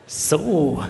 So,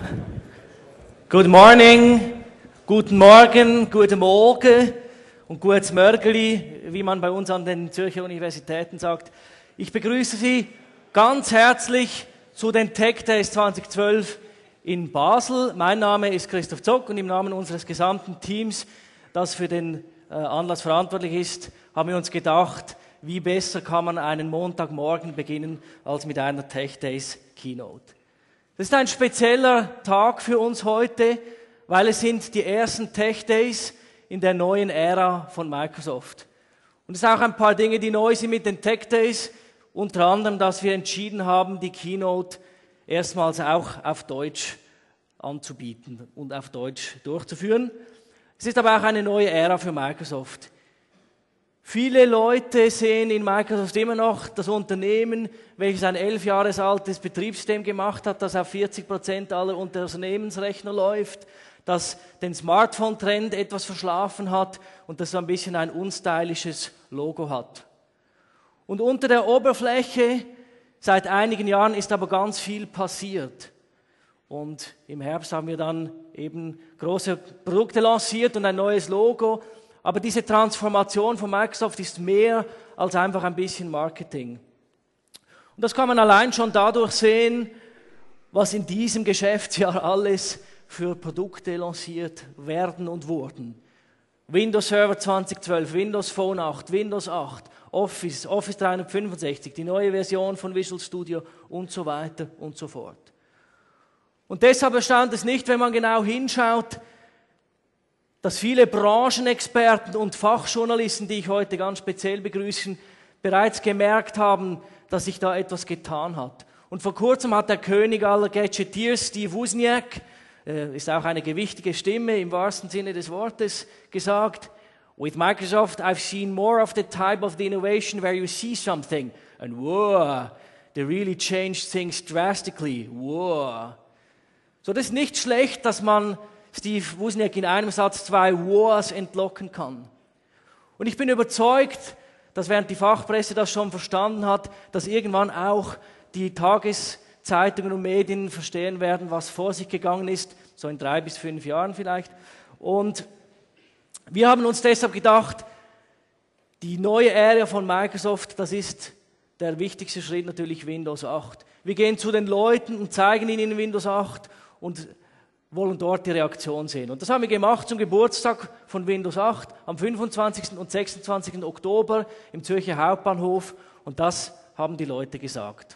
good morning, guten Morgen, guten Morgen und gutes Mörgeli, wie man bei uns an den Zürcher Universitäten sagt. Ich begrüße Sie ganz herzlich zu den Tech Days 2012 in Basel. Mein Name ist Christoph Zock und im Namen unseres gesamten Teams, das für den Anlass verantwortlich ist, haben wir uns gedacht, wie besser kann man einen Montagmorgen beginnen als mit einer Tech Days Keynote. Das ist ein spezieller Tag für uns heute, weil es sind die ersten Tech Days in der neuen Ära von Microsoft. Und es sind auch ein paar Dinge, die neu sind mit den Tech Days, unter anderem, dass wir entschieden haben, die Keynote erstmals auch auf Deutsch anzubieten und auf Deutsch durchzuführen. Es ist aber auch eine neue Ära für Microsoft. Viele Leute sehen in Microsoft immer noch das Unternehmen, welches ein 11 Jahre altes Betriebssystem gemacht hat, das auf 40% aller Unternehmensrechner läuft, das den Smartphone-Trend etwas verschlafen hat und das so ein bisschen ein unstylisches Logo hat. Und unter der Oberfläche seit einigen Jahren ist aber ganz viel passiert. Und im Herbst haben wir dann eben große Produkte lanciert und ein neues Logo. Aber diese Transformation von Microsoft ist mehr als einfach ein bisschen Marketing. Und das kann man allein schon dadurch sehen, was in diesem Geschäftsjahr alles für Produkte lanciert werden und wurden. Windows Server 2012, Windows Phone 8, Windows 8, Office 365, die neue Version von Visual Studio und so weiter und so fort. Und deshalb erstaunt es nicht, wenn man genau hinschaut, dass viele Branchenexperten und Fachjournalisten, die ich heute ganz speziell begrüße, bereits gemerkt haben, dass sich da etwas getan hat. Und vor kurzem hat der König aller Gadgetiers, Steve Wozniak, ist auch eine gewichtige Stimme im wahrsten Sinne des Wortes, gesagt, "With Microsoft I've seen more of the type of the innovation where you see something and wow, they really changed things drastically, wow." So, das ist nicht schlecht, dass man Steve Wozniak in einem Satz 2 Wows entlocken kann. Und ich bin überzeugt, dass während die Fachpresse das schon verstanden hat, dass irgendwann auch die Tageszeitungen und Medien verstehen werden, was vor sich gegangen ist, so in 3 bis 5 Jahren vielleicht. Und wir haben uns deshalb gedacht, die neue Ära von Microsoft, das ist der wichtigste Schritt natürlich Windows 8. Wir gehen zu den Leuten und zeigen ihnen Windows 8 und wollen dort die Reaktion sehen. Und das haben wir gemacht zum Geburtstag von Windows 8 am 25. und 26. Oktober im Zürcher Hauptbahnhof. Und das haben die Leute gesagt.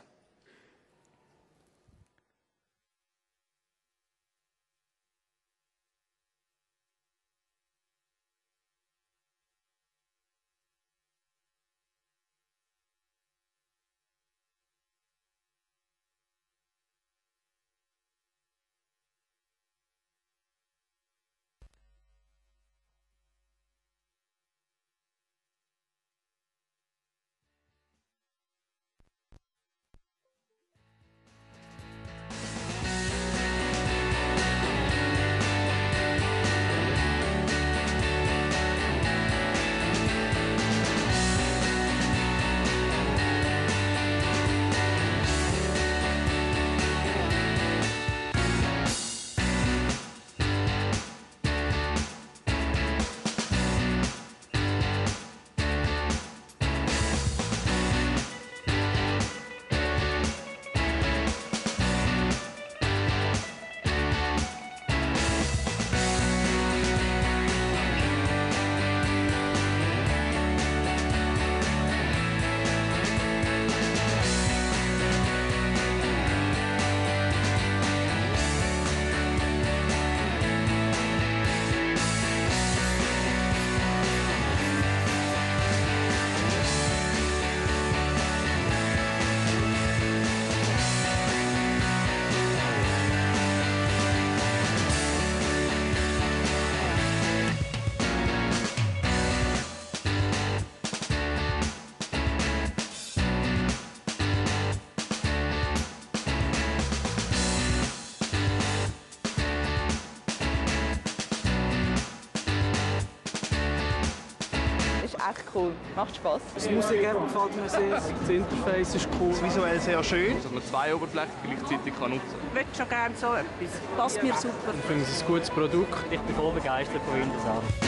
echt cool. Macht Spass. Das Musik-App gefällt mir sehr, das Interface ist cool. Das visuell sehr schön. Dass man zwei Oberflächen gleichzeitig nutzen kann. Ich würde schon gerne so etwas. Passt mir super. Ich finde es ein gutes Produkt. Ich bin voll begeistert von Windows 8.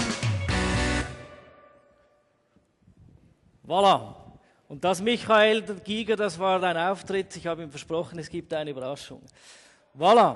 Voilà. Und das Michael Giger, das war dein Auftritt. Ich habe ihm versprochen, es gibt eine Überraschung. Voilà.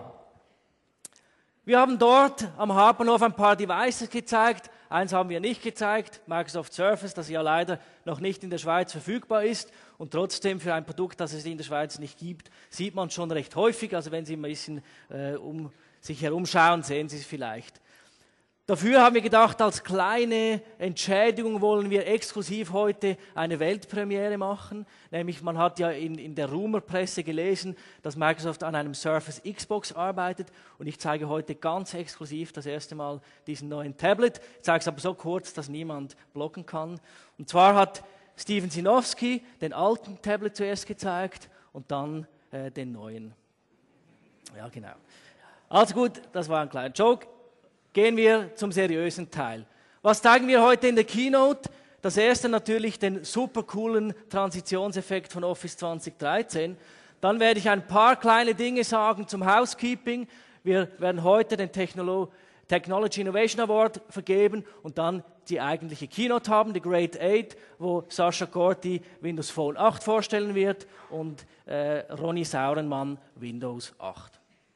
Wir haben dort am Hauptbahnhof ein paar Devices gezeigt. Eins haben wir nicht gezeigt, Microsoft Surface, das ja leider noch nicht in der Schweiz verfügbar ist. Und trotzdem für ein Produkt, das es in der Schweiz nicht gibt, sieht man es schon recht häufig. Also wenn Sie ein bisschen um sich herumschauen, sehen Sie es vielleicht. Dafür haben wir gedacht, als kleine Entschädigung wollen wir exklusiv heute eine Weltpremiere machen. Nämlich, man hat ja in der Rumorpresse gelesen, dass Microsoft an einem Surface Xbox arbeitet. Und ich zeige heute ganz exklusiv das erste Mal diesen neuen Tablet. Ich zeige es aber so kurz, dass niemand blocken kann. Und zwar hat Steven Sinofsky den alten Tablet zuerst gezeigt und dann den neuen. Ja, genau. Also gut, das war ein kleiner Joke. Gehen wir zum seriösen Teil. Was zeigen wir heute in der Keynote? Das erste natürlich den super coolen Transitionseffekt von Office 2013. Dann werde ich ein paar kleine Dinge sagen zum Housekeeping. Wir werden heute den Technology Innovation Award vergeben und dann die eigentliche Keynote haben, die Great 8, wo Sascha Corti Windows Phone 8 vorstellen wird und Ronny Saurenmann Windows 8.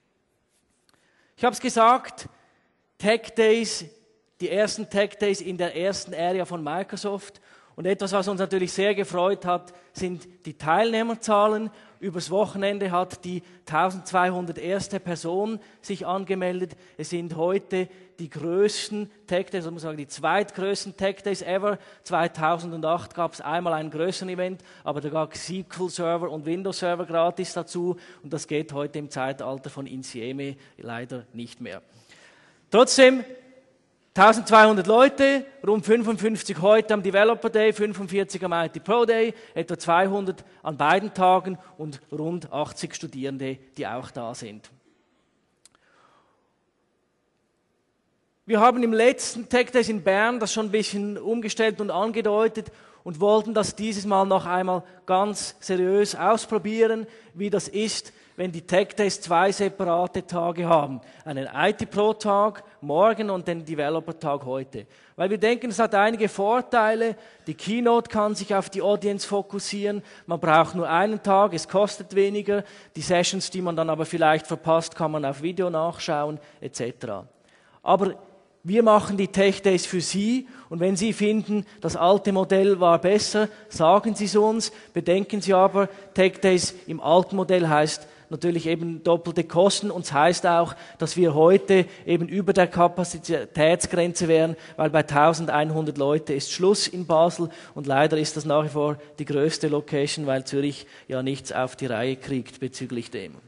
Ich habe es gesagt, Tech Days, die ersten Tech Days in der ersten Area von Microsoft. Und etwas, was uns natürlich sehr gefreut hat, sind die Teilnehmerzahlen. Übers Wochenende hat die 1200 erste Person sich angemeldet. Es sind heute die größten Tech Days, ich muss sagen, die zweitgrößten Tech Days ever. 2008 gab es einmal einen größeren Event, aber da gab es SQL Server und Windows Server gratis dazu. Und das geht heute im Zeitalter von Insieme leider nicht mehr. Trotzdem, 1200 Leute, rund 55 heute am Developer Day, 45 am IT Pro Day, etwa 200 an beiden Tagen und rund 80 Studierende, die auch da sind. Wir haben im letzten Tech Days in Bern das schon ein bisschen umgestellt und angedeutet und wollten das dieses Mal noch einmal ganz seriös ausprobieren, wie das ist, wenn die Tech Days zwei separate Tage haben. Einen IT-Pro-Tag morgen und den Developer-Tag heute. Weil wir denken, es hat einige Vorteile. Die Keynote kann sich auf die Audience fokussieren. Man braucht nur einen Tag, es kostet weniger. Die Sessions, die man dann aber vielleicht verpasst, kann man auf Video nachschauen, etc. Aber wir machen die Tech Days für Sie und wenn Sie finden, das alte Modell war besser, sagen Sie es uns. Bedenken Sie aber, Tech Days im alten Modell heißt natürlich eben doppelte Kosten und es heißt auch, dass wir heute eben über der Kapazitätsgrenze wären, weil bei 1100 Leute ist Schluss in Basel und leider ist das nach wie vor die größte Location, weil Zürich ja nichts auf die Reihe kriegt bezüglich dem.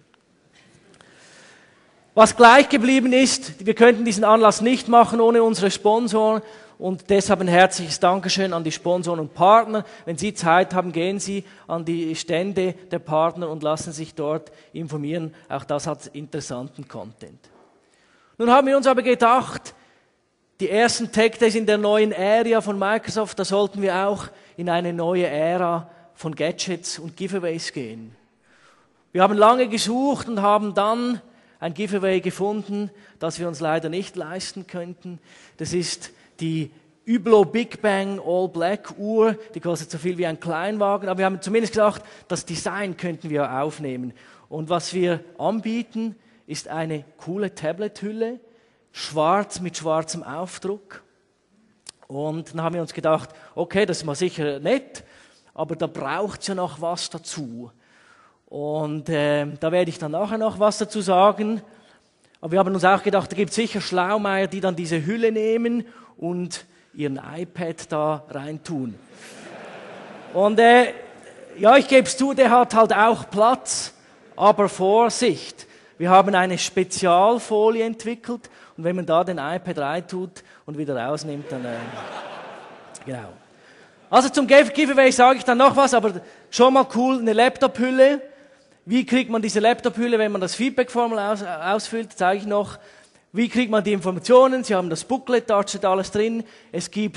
Was gleich geblieben ist, wir könnten diesen Anlass nicht machen ohne unsere Sponsoren und deshalb ein herzliches Dankeschön an die Sponsoren und Partner. Wenn Sie Zeit haben, gehen Sie an die Stände der Partner und lassen sich dort informieren. Auch das hat interessanten Content. Nun haben wir uns aber gedacht, die ersten Tech Days in der neuen Area von Microsoft, da sollten wir auch in eine neue Ära von Gadgets und Giveaways gehen. Wir haben lange gesucht und haben dann ein Giveaway gefunden, das wir uns leider nicht leisten könnten. Das ist die Hublot Big Bang All Black Uhr. Die kostet so viel wie ein Kleinwagen. Aber wir haben zumindest gesagt, das Design könnten wir aufnehmen. Und was wir anbieten, ist eine coole Tablet-Hülle, schwarz mit schwarzem Aufdruck. Und dann haben wir uns gedacht, okay, das ist mal sicher nett, aber da braucht es ja noch was dazu. Und da werde ich dann nachher noch was dazu sagen. Aber wir haben uns auch gedacht, da gibt es sicher Schlaumeier, die dann diese Hülle nehmen und ihren iPad da reintun. Und ja, ich gebe es zu, der hat halt auch Platz, aber Vorsicht. Wir haben eine Spezialfolie entwickelt und wenn man da den iPad reintut und wieder rausnimmt, dann genau. Also zum Giveaway sage ich dann noch was, aber schon mal cool, eine Laptop-Hülle. Wie kriegt man diese Laptop-Hülle, wenn man das Feedback-Formular ausfüllt, zeige ich noch. Wie kriegt man die Informationen? Sie haben das Booklet, da steht alles drin. Es gibt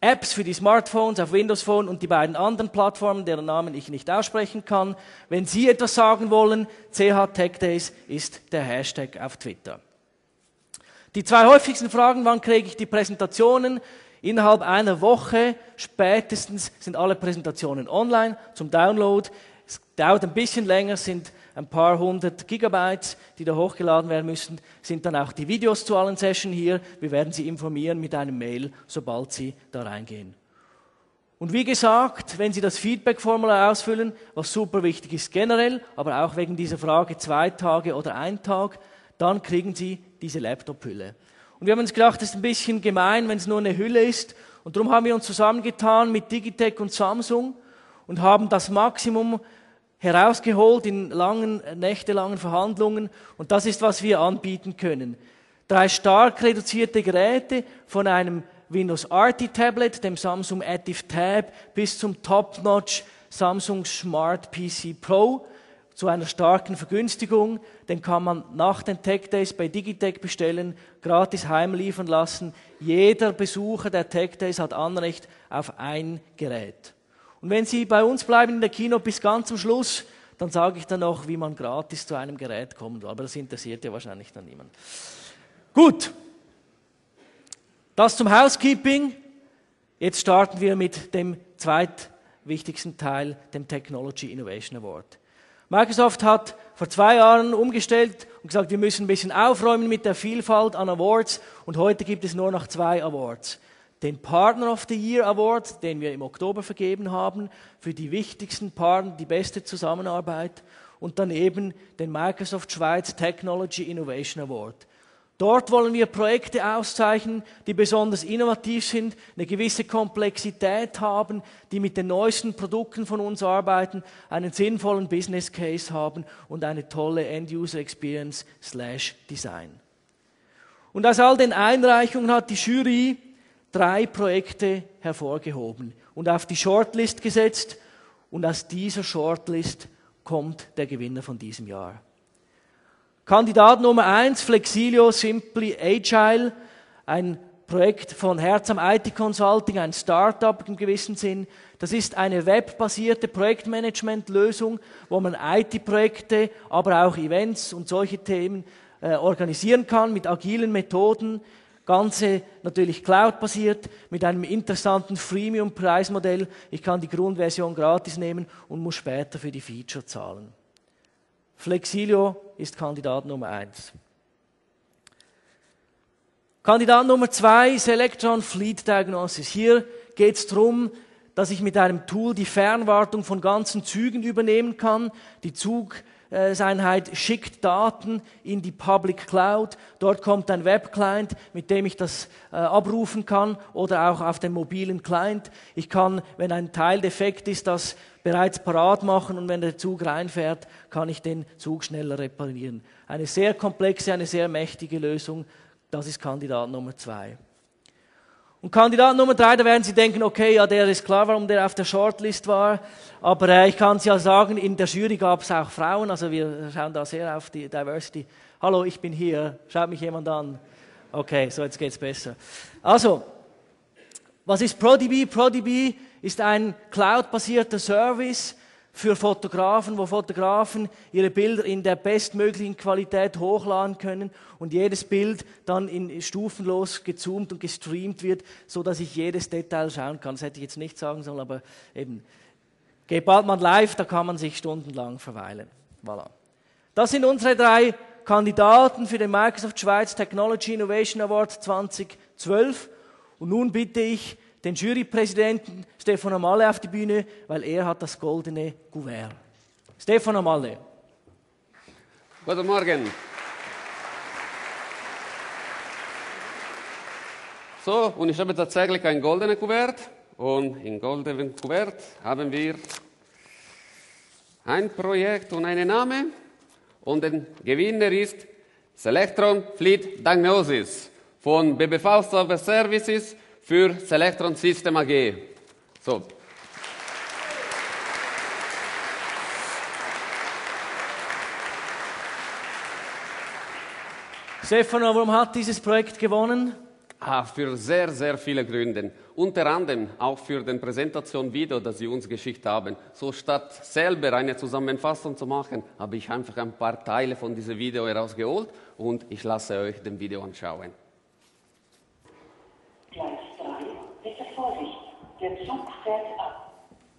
Apps für die Smartphones auf Windows Phone und die beiden anderen Plattformen, deren Namen ich nicht aussprechen kann. Wenn Sie etwas sagen wollen, CH Tech Days ist der Hashtag auf Twitter. Die 2 häufigsten Fragen, wann kriege ich die Präsentationen? Innerhalb einer Woche spätestens sind alle Präsentationen online zum Download. Es dauert ein bisschen länger, sind ein paar 100 Gigabytes, die da hochgeladen werden müssen, sind dann auch die Videos zu allen Sessions hier. Wir werden Sie informieren mit einem Mail, sobald Sie da reingehen. Und wie gesagt, wenn Sie das Feedback-Formular ausfüllen, was super wichtig ist generell, aber auch wegen dieser Frage 2 Tage oder 1 Tag, dann kriegen Sie diese Laptop-Hülle. Und wir haben uns gedacht, das ist ein bisschen gemein, wenn es nur eine Hülle ist. Und darum haben wir uns zusammengetan mit Digitec und Samsung und haben das Maximum herausgeholt in nächtelangen Verhandlungen. Und das ist, was wir anbieten können. 3 stark reduzierte Geräte von einem Windows RT Tablet, dem Samsung Active Tab, bis zum Top-Notch Samsung Smart PC Pro zu einer starken Vergünstigung. Den kann man nach den Tech Days bei Digitec bestellen, gratis heimliefern lassen. Jeder Besucher der Tech Days hat Anrecht auf ein Gerät. Und wenn Sie bei uns bleiben in der Keynote bis ganz zum Schluss, dann sage ich dann noch, wie man gratis zu einem Gerät kommt. Aber das interessiert ja wahrscheinlich dann niemand. Gut. Das zum Housekeeping. Jetzt starten wir mit dem zweitwichtigsten Teil, dem Technology Innovation Award. Microsoft hat vor 2 Jahren umgestellt und gesagt, wir müssen ein bisschen aufräumen mit der Vielfalt an Awards. Und heute gibt es nur noch 2 Awards. Den Partner of the Year Award, den wir im Oktober vergeben haben, für die wichtigsten Partner, die beste Zusammenarbeit. Und dann eben den Microsoft Schweiz Technology Innovation Award. Dort wollen wir Projekte auszeichnen, die besonders innovativ sind, eine gewisse Komplexität haben, die mit den neuesten Produkten von uns arbeiten, einen sinnvollen Business Case haben und eine tolle End-User Experience / Design. Und aus all den Einreichungen hat die Jury 3 Projekte hervorgehoben und auf die Shortlist gesetzt. Und aus dieser Shortlist kommt der Gewinner von diesem Jahr. Kandidat Nummer 1, Flexilio Simply Agile, ein Projekt von Herzam IT Consulting, ein Startup im gewissen Sinn. Das ist eine webbasierte Projektmanagement-Lösung, wo man IT-Projekte, aber auch Events und solche Themen organisieren kann mit agilen Methoden. Ganze natürlich Cloud-basiert, mit einem interessanten Freemium-Preismodell. Ich kann die Grundversion gratis nehmen und muss später für die Feature zahlen. Flexilio ist Kandidat Nummer 1. Kandidat Nummer 2, Selectron Fleet Diagnosis. Hier geht es darum, dass ich mit einem Tool die Fernwartung von ganzen Zügen übernehmen kann. Die Zugeinheit schickt Daten in die Public Cloud. Dort kommt ein Webclient, mit dem ich das abrufen kann oder auch auf dem mobilen Client. Ich kann, wenn ein Teil defekt ist, das bereits parat machen und wenn der Zug reinfährt, kann ich den Zug schneller reparieren. Eine sehr komplexe, eine sehr mächtige Lösung. Das ist Kandidat Nummer 2. Und Kandidat Nummer 3, da werden Sie denken, okay, ja, der ist klar, warum der auf der Shortlist war. Aber ich kann es ja sagen, in der Jury gab es auch Frauen, also wir schauen da sehr auf die Diversity. Hallo, ich bin hier, schaut mich jemand an. Okay, so jetzt geht's besser. Also, was ist ProDB? ProDB ist ein cloud-basierter Service für Fotografen, wo Fotografen ihre Bilder in der bestmöglichen Qualität hochladen können und jedes Bild dann in stufenlos gezoomt und gestreamt wird, so dass ich jedes Detail schauen kann. Das hätte ich jetzt nicht sagen sollen, aber eben, geht bald mal live, da kann man sich stundenlang verweilen. Voilà. Das sind unsere 3 Kandidaten für den Microsoft Schweiz Technology Innovation Award 2012. Und nun bitte ich den Jurypräsidenten Stefan Amalle auf die Bühne, weil er hat das goldene Kuvert. Stefan Amalle. Guten Morgen. So, und ich habe tatsächlich ein goldenes Kuvert. Und im goldenen Kuvert haben wir ein Projekt und einen Namen. Und der Gewinner ist Selectron Fleet Diagnosis von BBV Software Services für Selectron System AG. So. Stefano, warum hat dieses Projekt gewonnen? Für sehr, sehr viele Gründe. Unter anderem auch für den Präsentation-Video, das Sie uns geschickt haben. So statt selber eine Zusammenfassung zu machen, habe ich einfach ein paar Teile von diesem Video herausgeholt und ich lasse euch das Video anschauen. Gleis 3, bitte Vorsicht, der Zug fährt ab.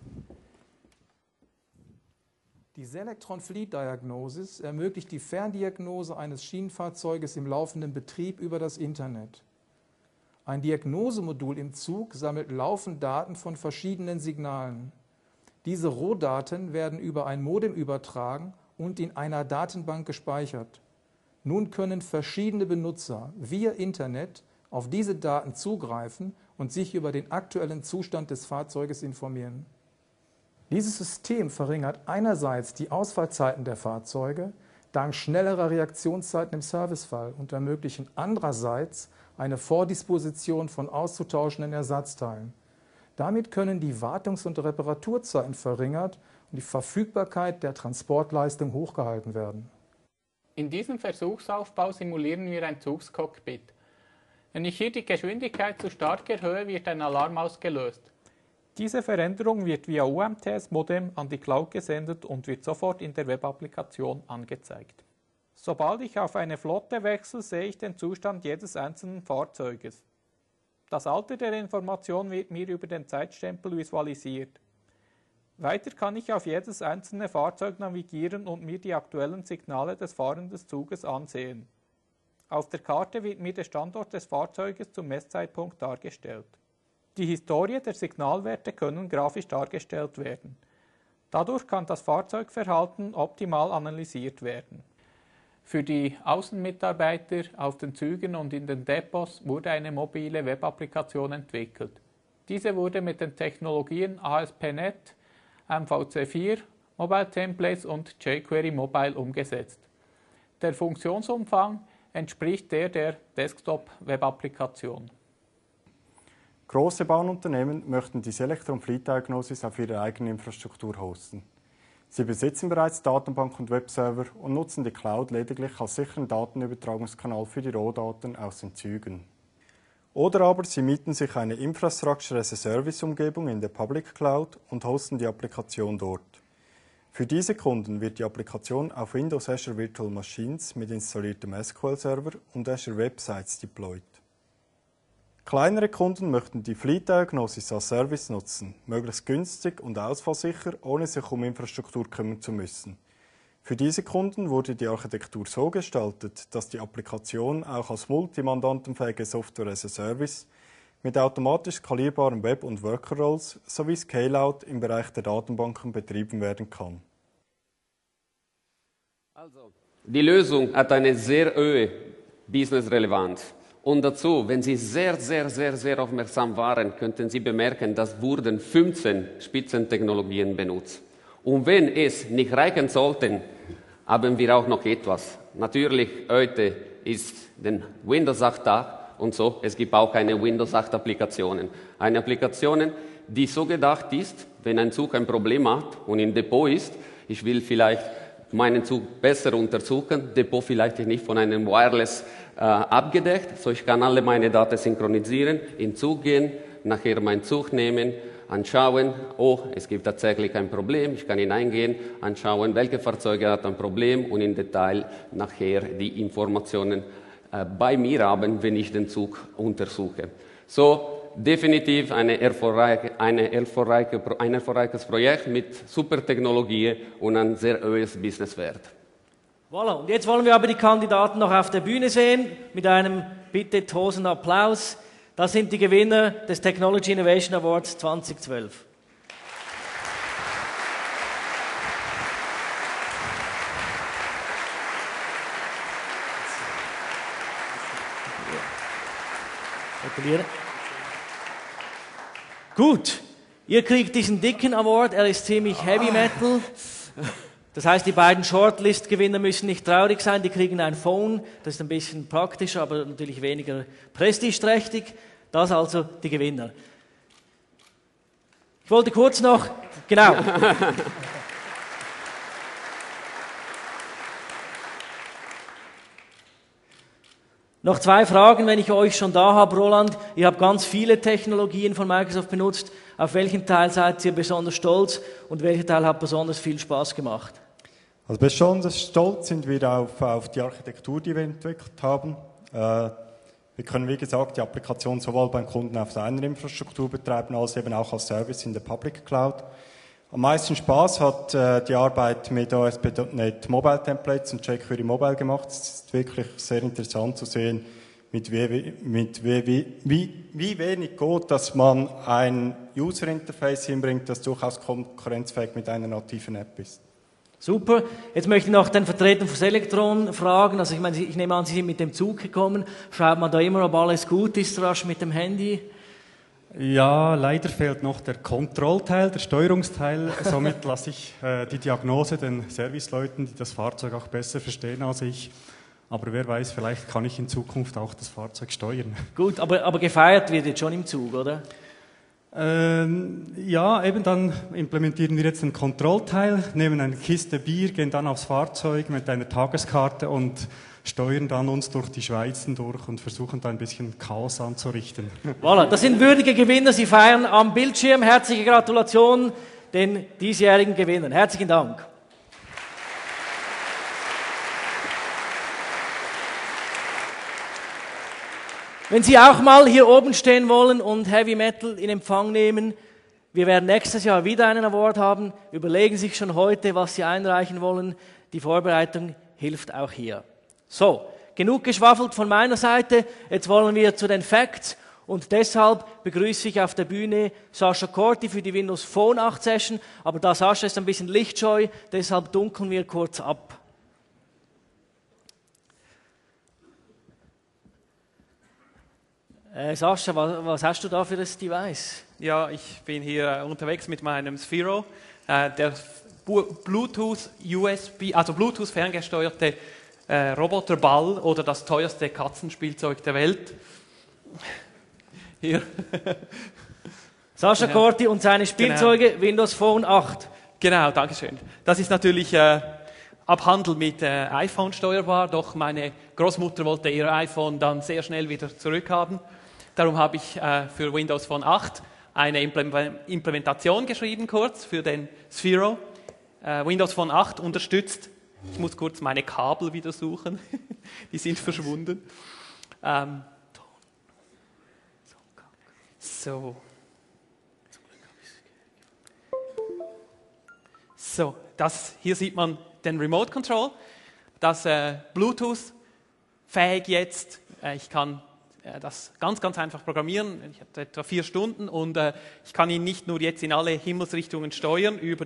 Die Selectron Fleet Diagnosis ermöglicht die Ferndiagnose eines Schienenfahrzeuges im laufenden Betrieb über das Internet. Ein Diagnosemodul im Zug sammelt laufend Daten von verschiedenen Signalen. Diese Rohdaten werden über ein Modem übertragen und in einer Datenbank gespeichert. Nun können verschiedene Benutzer via Internet auf diese Daten zugreifen und sich über den aktuellen Zustand des Fahrzeuges informieren. Dieses System verringert einerseits die Ausfallzeiten der Fahrzeuge dank schnellerer Reaktionszeiten im Servicefall und ermöglichen andererseits eine Vordisposition von auszutauschenden Ersatzteilen. Damit können die Wartungs- und Reparaturzeiten verringert und die Verfügbarkeit der Transportleistung hochgehalten werden. In diesem Versuchsaufbau simulieren wir ein Zugscockpit. Wenn ich hier die Geschwindigkeit zu stark erhöhe, wird ein Alarm ausgelöst. Diese Veränderung wird via UMTS-Modem an die Cloud gesendet und wird sofort in der Webapplikation angezeigt. Sobald ich auf eine Flotte wechsle, sehe ich den Zustand jedes einzelnen Fahrzeuges. Das Alter der Information wird mir über den Zeitstempel visualisiert. Weiter kann ich auf jedes einzelne Fahrzeug navigieren und mir die aktuellen Signale des fahrenden Zuges ansehen. Auf der Karte wird mir der Standort des Fahrzeuges zum Messzeitpunkt dargestellt. Die Historie der Signalwerte können grafisch dargestellt werden. Dadurch kann das Fahrzeugverhalten optimal analysiert werden. Für die Außenmitarbeiter auf den Zügen und in den Depots wurde eine mobile Webapplikation entwickelt. Diese wurde mit den Technologien ASP.NET, MVC4, Mobile Templates und jQuery Mobile umgesetzt. Der Funktionsumfang entspricht der Desktop-Webapplikation. Grosse Bahnunternehmen möchten die Selectron Fleet Diagnosis auf ihrer eigenen Infrastruktur hosten. Sie besitzen bereits Datenbank und Webserver und nutzen die Cloud lediglich als sicheren Datenübertragungskanal für die Rohdaten aus den Zügen. Oder aber sie mieten sich eine Infrastructure as a Service Umgebung in der Public Cloud und hosten die Applikation dort. Für diese Kunden wird die Applikation auf Windows Azure Virtual Machines mit installiertem SQL-Server und Azure Websites deployed. Kleinere Kunden möchten die Fleet Diagnosis als Service nutzen, möglichst günstig und ausfallsicher, ohne sich um Infrastruktur kümmern zu müssen. Für diese Kunden wurde die Architektur so gestaltet, dass die Applikation auch als multimandantenfähige Software as a Service mit automatisch skalierbaren Web- und Worker-Roles sowie Scale-Out im Bereich der Datenbanken betrieben werden kann. Also, die Lösung hat eine sehr hohe Business-Relevanz. Und dazu, wenn Sie sehr aufmerksam waren, könnten Sie bemerken, dass wurden 15 Spitzentechnologien benutzt. Und wenn es nicht reichen sollte, haben wir auch noch etwas. Natürlich, heute ist den Windows 8 da und so. Es gibt auch eine Windows 8 Applikationen. Eine Applikation, die so gedacht ist, wenn ein Zug ein Problem hat und im Depot ist, ich will vielleicht meinen Zug besser untersuchen, Depot vielleicht nicht von einem Wireless abgedeckt, so ich kann alle meine Daten synchronisieren, in Zug gehen, nachher meinen Zug nehmen, anschauen, oh, es gibt tatsächlich ein Problem, ich kann hineingehen, anschauen, welche Fahrzeuge hat ein Problem und im Detail nachher die Informationen bei mir haben, wenn ich den Zug untersuche. So, definitiv ein erfolgreiches Projekt mit super Technologie und ein sehr hohes Businesswert. Voilà, und jetzt wollen wir aber die Kandidaten noch auf der Bühne sehen, mit einem bitte tosenden Applaus. Das sind die Gewinner des Technology Innovation Awards 2012. Gratuliere. Gut, ihr kriegt diesen dicken Award, er ist ziemlich Heavy Metal. Das heißt, die beiden Shortlist-Gewinner müssen nicht traurig sein, die kriegen ein Phone, das ist ein bisschen praktischer, aber natürlich weniger prestigeträchtig. Das also die Gewinner. Ich wollte kurz noch, genau. Noch 2 Fragen, wenn ich euch schon da habe, Roland. Ihr habt ganz viele Technologien von Microsoft benutzt. Auf welchen Teil seid ihr besonders stolz und welcher Teil hat besonders viel Spaß gemacht? Also besonders stolz sind wir auf die Architektur, die wir entwickelt haben. Wir können, wie gesagt, die Applikation sowohl beim Kunden auf seiner Infrastruktur betreiben, als eben auch als Service in der Public Cloud. Am meisten Spaß hat die Arbeit mit ASP.NET Mobile Templates und jQuery Mobile gemacht. Es ist wirklich sehr interessant zu sehen, mit wie wenig Code, dass man ein User Interface hinbringt, das durchaus konkurrenzfähig mit einer nativen App ist. Super. Jetzt möchte ich noch den Vertreter von Selectron fragen. Also ich nehme an, Sie sind mit dem Zug gekommen. Schaut man da immer, ob alles gut ist, rasch mit dem Handy? Ja, leider fehlt noch der Kontrollteil, der Steuerungsteil. Somit lasse ich die Diagnose den Serviceleuten, die das Fahrzeug auch besser verstehen als ich. Aber wer weiß, vielleicht kann ich in Zukunft auch das Fahrzeug steuern. Gut, aber gefeiert wird jetzt schon im Zug, oder? Ja, eben dann implementieren wir jetzt den Kontrollteil, nehmen eine Kiste Bier, gehen dann aufs Fahrzeug mit einer Tageskarte und steuern dann uns durch die Schweizen durch und versuchen da ein bisschen Chaos anzurichten. Voilà, das sind würdige Gewinner. Sie feiern am Bildschirm. Herzliche Gratulation den diesjährigen Gewinnern. Herzlichen Dank. Wenn Sie auch mal hier oben stehen wollen und Heavy Metal in Empfang nehmen, wir werden nächstes Jahr wieder einen Award haben. Überlegen Sie sich schon heute, was Sie einreichen wollen. Die Vorbereitung hilft auch hier. So, genug geschwafelt von meiner Seite. Jetzt wollen wir zu den Facts und deshalb begrüße ich auf der Bühne Sascha Corti für die Windows Phone 8 Session. Aber da Sascha ist ein bisschen lichtscheu, deshalb dunkeln wir kurz ab. Sascha, was hast du da für das Device? Ja, ich bin hier unterwegs mit meinem Sphero, der Bluetooth ferngesteuerte Roboterball oder das teuerste Katzenspielzeug der Welt. Hier. Sascha Corti und seine Spielzeuge, genau. Windows Phone 8. Genau, danke schön. Das ist natürlich Abhandel mit iPhone steuerbar, doch meine Großmutter wollte ihr iPhone dann sehr schnell wieder zurückhaben. Darum habe ich für Windows Phone 8 eine Implementation geschrieben, kurz, für den Sphero. Windows Phone 8 unterstützt, ich muss kurz meine Kabel wieder suchen, die sind verschwunden. So, hier sieht man den Remote Control, das Bluetooth-fähig jetzt. Ich kann das ganz, ganz einfach programmieren. Ich hatte etwa 4 Stunden und ich kann ihn nicht nur jetzt in alle Himmelsrichtungen steuern über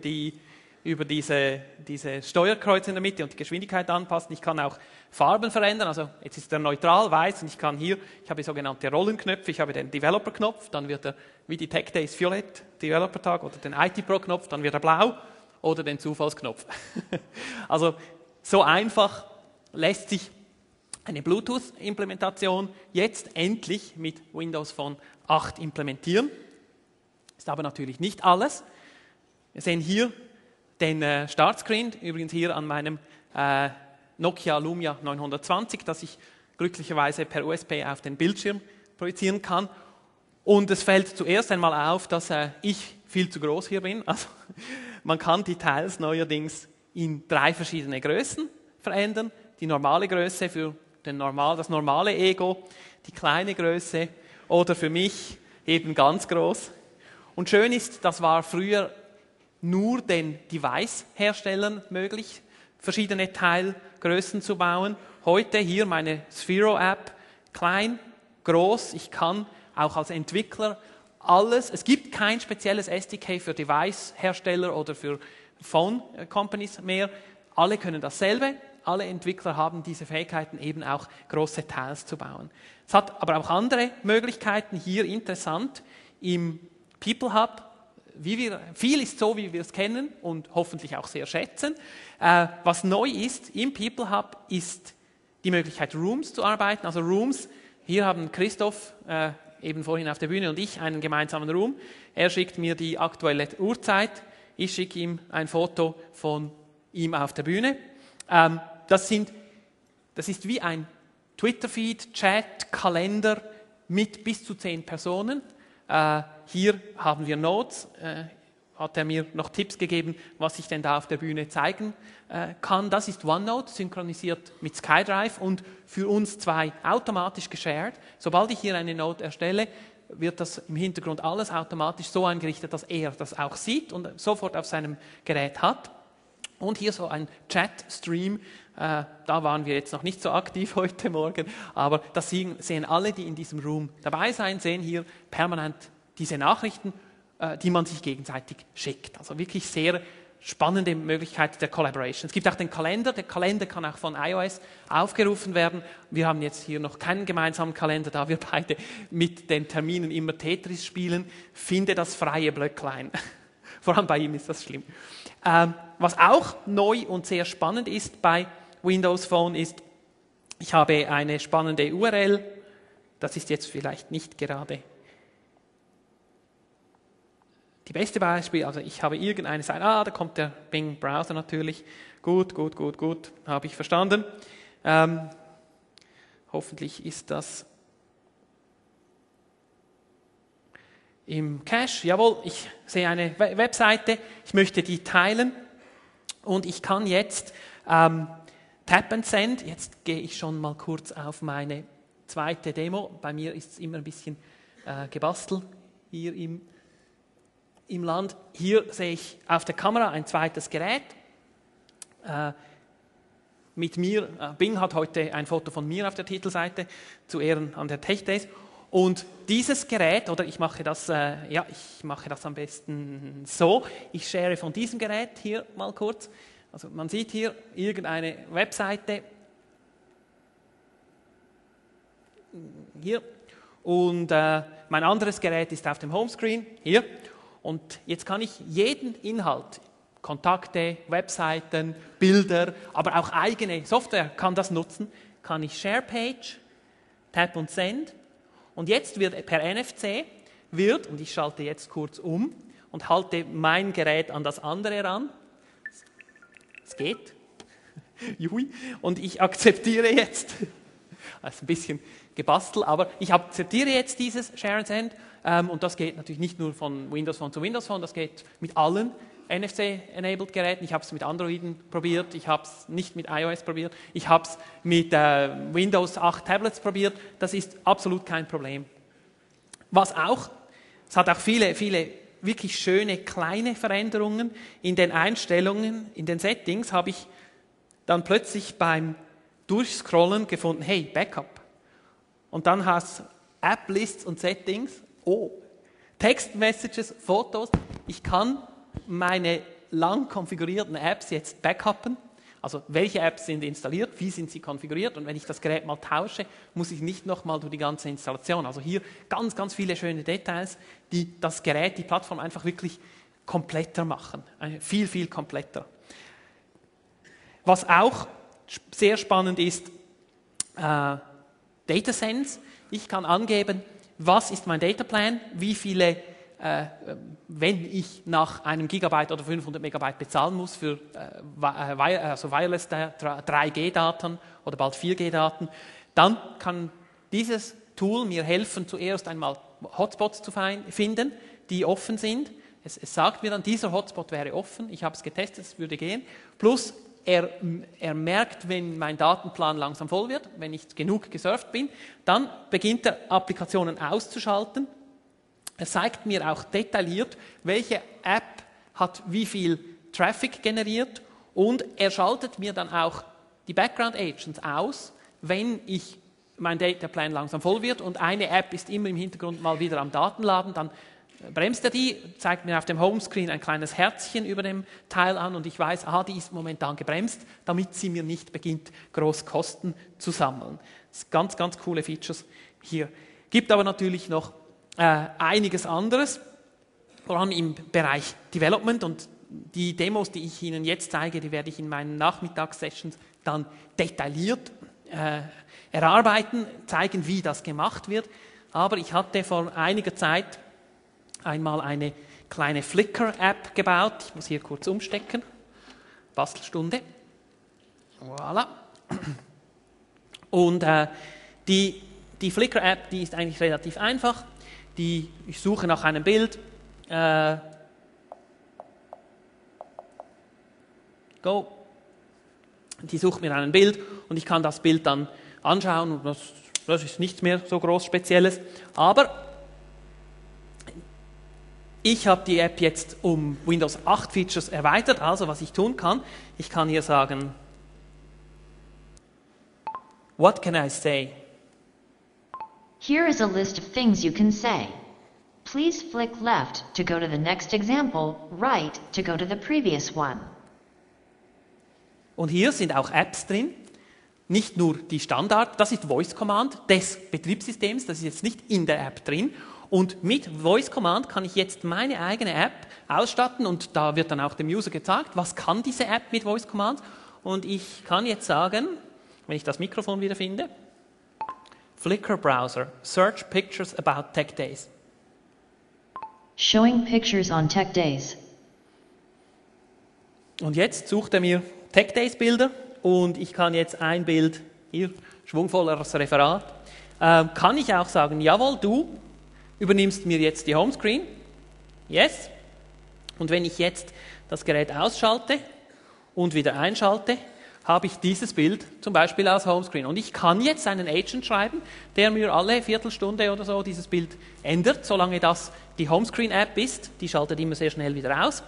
diese Steuerkreuze in der Mitte und die Geschwindigkeit anpassen. Ich kann auch Farben verändern. Also jetzt ist er neutral, weiß und ich habe sogenannte Rollenknöpfe. Ich habe den Developer-Knopf, dann wird er wie die Tech Days violett, Developer-Tag, oder den IT-Pro-Knopf, dann wird er blau oder den Zufallsknopf. Also so einfach lässt sich eine Bluetooth-Implementation jetzt endlich mit Windows Phone 8 implementieren. Ist aber natürlich nicht alles. Wir sehen hier den Startscreen, übrigens hier an meinem Nokia Lumia 920, das ich glücklicherweise per USB auf den Bildschirm projizieren kann. Und es fällt zuerst einmal auf, dass ich viel zu groß hier bin. Also man kann die Tiles neuerdings in 3 verschiedene Größen verändern. Die normale Größe für das normale Ego, die kleine Größe oder für mich eben ganz groß. Und schön ist, das war früher nur den Device-Herstellern möglich, verschiedene Teilgrößen zu bauen. Heute hier meine Sphero-App, klein, groß. Ich kann auch als Entwickler alles, es gibt kein spezielles SDK für Device-Hersteller oder für Phone-Companies mehr. Alle können dasselbe. Alle Entwickler haben diese Fähigkeiten, eben auch große Tiles zu bauen. Es hat aber auch andere Möglichkeiten. Hier interessant im People Hub. Viel ist so, wie wir es kennen und hoffentlich auch sehr schätzen. Was neu ist im People Hub, ist die Möglichkeit, Rooms zu arbeiten. Also Rooms, hier haben Christoph eben vorhin auf der Bühne und ich einen gemeinsamen Room. Er schickt mir die aktuelle Uhrzeit. Ich schicke ihm ein Foto von ihm auf der Bühne. Das ist wie ein Twitter-Feed, Chat, Kalender mit bis zu 10 Personen. Hier haben wir Notes. Hat er mir noch Tipps gegeben, was ich denn da auf der Bühne zeigen kann. Das ist OneNote, synchronisiert mit SkyDrive und für uns zwei automatisch geshared. Sobald ich hier eine Note erstelle, wird das im Hintergrund alles automatisch so eingerichtet, dass er das auch sieht und sofort auf seinem Gerät hat. Und hier so ein Chat-Stream, da waren wir jetzt noch nicht so aktiv heute Morgen, aber das sehen alle, die in diesem Room dabei sein, sehen hier permanent diese Nachrichten, die man sich gegenseitig schickt. Also wirklich sehr spannende Möglichkeit der Collaboration. Es gibt auch den Kalender. Der Kalender kann auch von iOS aufgerufen werden. Wir haben jetzt hier noch keinen gemeinsamen Kalender, da wir beide mit den Terminen immer Tetris spielen. Finde das freie Blöcklein. Vor allem bei ihm ist das schlimm. Was auch neu und sehr spannend ist bei Windows Phone ist, ich habe eine spannende URL. Das ist jetzt vielleicht nicht gerade die beste Beispiel, also ich habe irgendeine Seite, da kommt der Bing Browser natürlich, gut, habe ich verstanden. Hoffentlich ist das im Cache, jawohl, ich sehe eine Webseite, ich möchte die teilen und ich kann jetzt Tap and Send, jetzt gehe ich schon mal kurz auf meine zweite Demo, bei mir ist es immer ein bisschen gebastelt hier im Land. Hier sehe ich auf der Kamera ein zweites Gerät. Mit mir, Bing hat heute ein Foto von mir auf der Titelseite, zu Ehren an der Tech Days. Und dieses Gerät, oder ich mache das am besten so, ich share von diesem Gerät hier mal kurz. Also man sieht hier irgendeine Webseite, hier, und mein anderes Gerät ist auf dem Homescreen, hier. Und jetzt kann ich jeden Inhalt, Kontakte, Webseiten, Bilder, aber auch eigene Software kann das nutzen, kann ich Share Page, Tap und Send. Und jetzt wird per NFC, und ich schalte jetzt kurz um und halte mein Gerät an das andere ran. Es geht. Und ich akzeptiere jetzt, das ist ein bisschen gebastelt, aber ich akzeptiere jetzt dieses Share and Send. Und das geht natürlich nicht nur von Windows Phone zu Windows Phone, das geht mit allen NFC-enabled Geräten. Ich habe es mit Androiden probiert, ich habe es nicht mit iOS probiert, ich habe es mit Windows 8 Tablets probiert. Das ist absolut kein Problem. Es hat auch viele wirklich schöne kleine Veränderungen in den Einstellungen, in den Settings habe ich dann plötzlich beim Durchscrollen gefunden, hey, Backup. Und dann hast du App-Lists und Settings, Textmessages, Fotos. Ich kann meine lang konfigurierten Apps jetzt backuppen. Also welche Apps sind installiert, wie sind sie konfiguriert und wenn ich das Gerät mal tausche, muss ich nicht nochmal durch die ganze Installation. Also hier ganz viele schöne Details, die das Gerät, die Plattform einfach wirklich kompletter machen. Viel kompletter. Was auch sehr spannend ist, Data Sense. Ich kann angeben, was ist mein Dataplan, wie viele, wenn ich nach einem Gigabyte oder 500 Megabyte bezahlen muss für Wireless 3G-Daten oder bald 4G-Daten, dann kann dieses Tool mir helfen, zuerst einmal Hotspots zu finden, die offen sind. Es sagt mir dann, dieser Hotspot wäre offen, ich habe es getestet, es würde gehen, plus er merkt, wenn mein Datenplan langsam voll wird, wenn ich genug gesurft bin, dann beginnt er, Applikationen auszuschalten. Er zeigt mir auch detailliert, welche App hat wie viel Traffic generiert und er schaltet mir dann auch die Background Agents aus, wenn mein Dataplan langsam voll wird und eine App ist immer im Hintergrund mal wieder am Datenladen, dann bremst er die, zeigt mir auf dem Homescreen ein kleines Herzchen über dem Teil an und ich weiß, die ist momentan gebremst, damit sie mir nicht beginnt, groß Kosten zu sammeln. Das sind ganz coole Features hier. Gibt aber natürlich noch einiges anderes, vor allem im Bereich Development und die Demos, die ich Ihnen jetzt zeige, die werde ich in meinen Nachmittagssessions dann detailliert erarbeiten, zeigen, wie das gemacht wird. Aber ich hatte vor einiger Zeit einmal eine kleine Flickr-App gebaut. Ich muss hier kurz umstecken. Bastelstunde. Voilà. Und die Flickr-App, die ist eigentlich relativ einfach. Ich suche nach einem Bild. Die sucht mir ein Bild und ich kann das Bild dann anschauen. Und das ist nichts mehr so groß Spezielles. Aber ich habe die App jetzt um Windows 8 Features erweitert. Also was ich tun kann, ich kann hier sagen, what can I say? Here is a list of things you can say. Please flick left to go to the next example, right to go to the previous one. Und hier sind auch Apps drin, nicht nur die Standard, das ist Voice Command des Betriebssystems, das ist jetzt nicht in der App drin. Und mit Voice Command kann ich jetzt meine eigene App ausstatten und da wird dann auch dem User gezeigt, was kann diese App mit Voice Command. Und ich kann jetzt sagen, wenn ich das Mikrofon wieder finde, Flickr Browser, search pictures about Tech Days. Showing pictures on Tech Days. Und jetzt sucht er mir Tech Days Bilder und ich kann jetzt ein Bild, hier, schwungvolleres Referat, kann ich auch sagen, jawohl, du übernimmst mir jetzt die Homescreen. Yes. Und wenn ich jetzt das Gerät ausschalte und wieder einschalte, habe ich dieses Bild zum Beispiel als Homescreen. Und ich kann jetzt einen Agent schreiben, der mir alle Viertelstunde oder so dieses Bild ändert, solange das die Homescreen-App ist. Die schaltet immer sehr schnell wieder aus.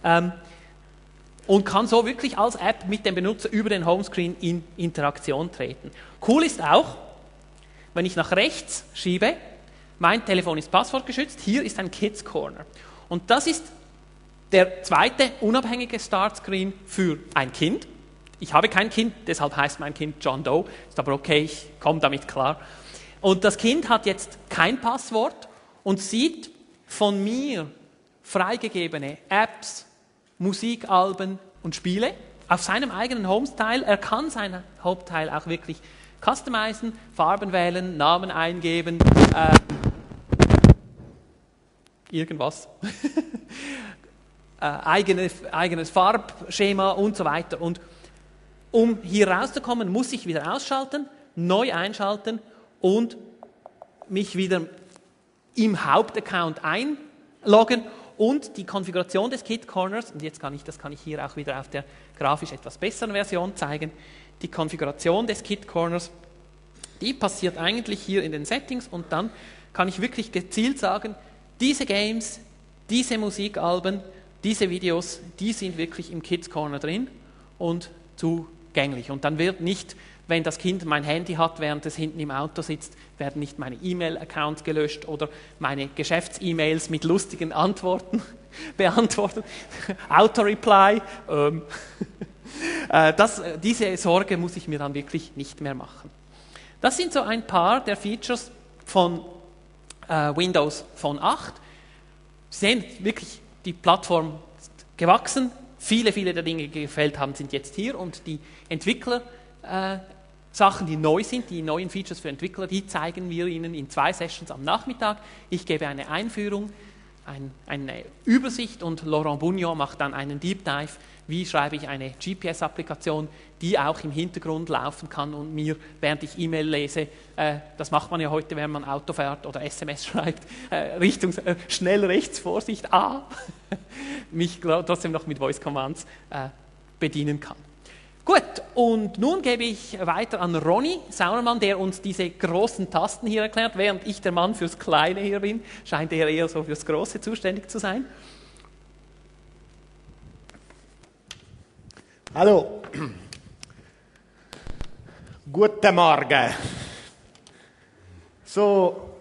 Und kann so wirklich als App mit dem Benutzer über den Homescreen in Interaktion treten. Cool ist auch, wenn ich nach rechts schiebe, mein Telefon ist passwortgeschützt, hier ist ein Kids Corner. Und das ist der zweite unabhängige Startscreen für ein Kind. Ich habe kein Kind, deshalb heißt mein Kind John Doe, ist aber okay, ich komme damit klar. Und das Kind hat jetzt kein Passwort und sieht von mir freigegebene Apps, Musikalben und Spiele auf seinem eigenen Home-Teil. Er kann seinen Home-Teil auch wirklich customizen, Farben wählen, Namen eingeben, irgendwas, eigenes Farbschema und so weiter. Und um hier rauszukommen, muss ich wieder ausschalten, neu einschalten und mich wieder im Hauptaccount einloggen und die Konfiguration des Kid Corners, und jetzt das kann ich hier auch wieder auf der grafisch etwas besseren Version zeigen, die Konfiguration des Kid Corners, die passiert eigentlich hier in den Settings und dann kann ich wirklich gezielt sagen, diese Games, diese Musikalben, diese Videos, die sind wirklich im Kids Corner drin und zugänglich. Und dann wird nicht, wenn das Kind mein Handy hat, während es hinten im Auto sitzt, werden nicht meine E-Mail-Accounts gelöscht oder meine Geschäfts-E-Mails mit lustigen Antworten beantwortet. Auto-Reply. Diese Sorge muss ich mir dann wirklich nicht mehr machen. Das sind so ein paar der Features von Windows Phone 8. Sie sehen wirklich, die Plattform ist gewachsen. Viele der Dinge, die gefällt haben, sind jetzt hier und die Entwickler Sachen, die neu sind, die neuen Features für Entwickler, die zeigen wir Ihnen in 2 Sessions am Nachmittag. Ich gebe eine Einführung, eine Übersicht und Laurent Bugnon macht dann einen Deep Dive, wie schreibe ich eine GPS-Applikation, die auch im Hintergrund laufen kann und mir, während ich E-Mail lese, das macht man ja heute, wenn man Auto fährt oder SMS schreibt, Richtung schnell rechts, Vorsicht, mich trotzdem noch mit Voice Commands bedienen kann. Gut, und nun gebe ich weiter an Ronny Sauermann, der uns diese großen Tasten hier erklärt. Während ich der Mann fürs Kleine hier bin, scheint er eher so fürs Große zuständig zu sein. Hallo. Guten Morgen. So,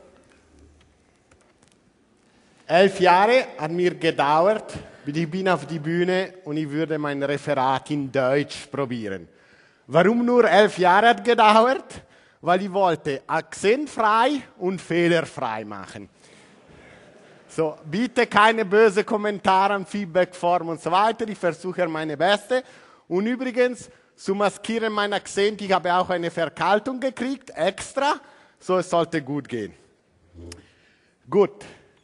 11 Jahre hat mir gedauert, ich bin auf die Bühne und ich würde mein Referat in Deutsch probieren. Warum nur 11 Jahre hat gedauert? Weil ich wollte akzentfrei und fehlerfrei machen. So, bitte keine bösen Kommentare, Feedbackform und so weiter. Ich versuche meine Beste. Und übrigens, zu maskieren meinen Akzent, ich habe auch eine Verkaltung gekriegt, extra. So, es sollte gut gehen. Gut.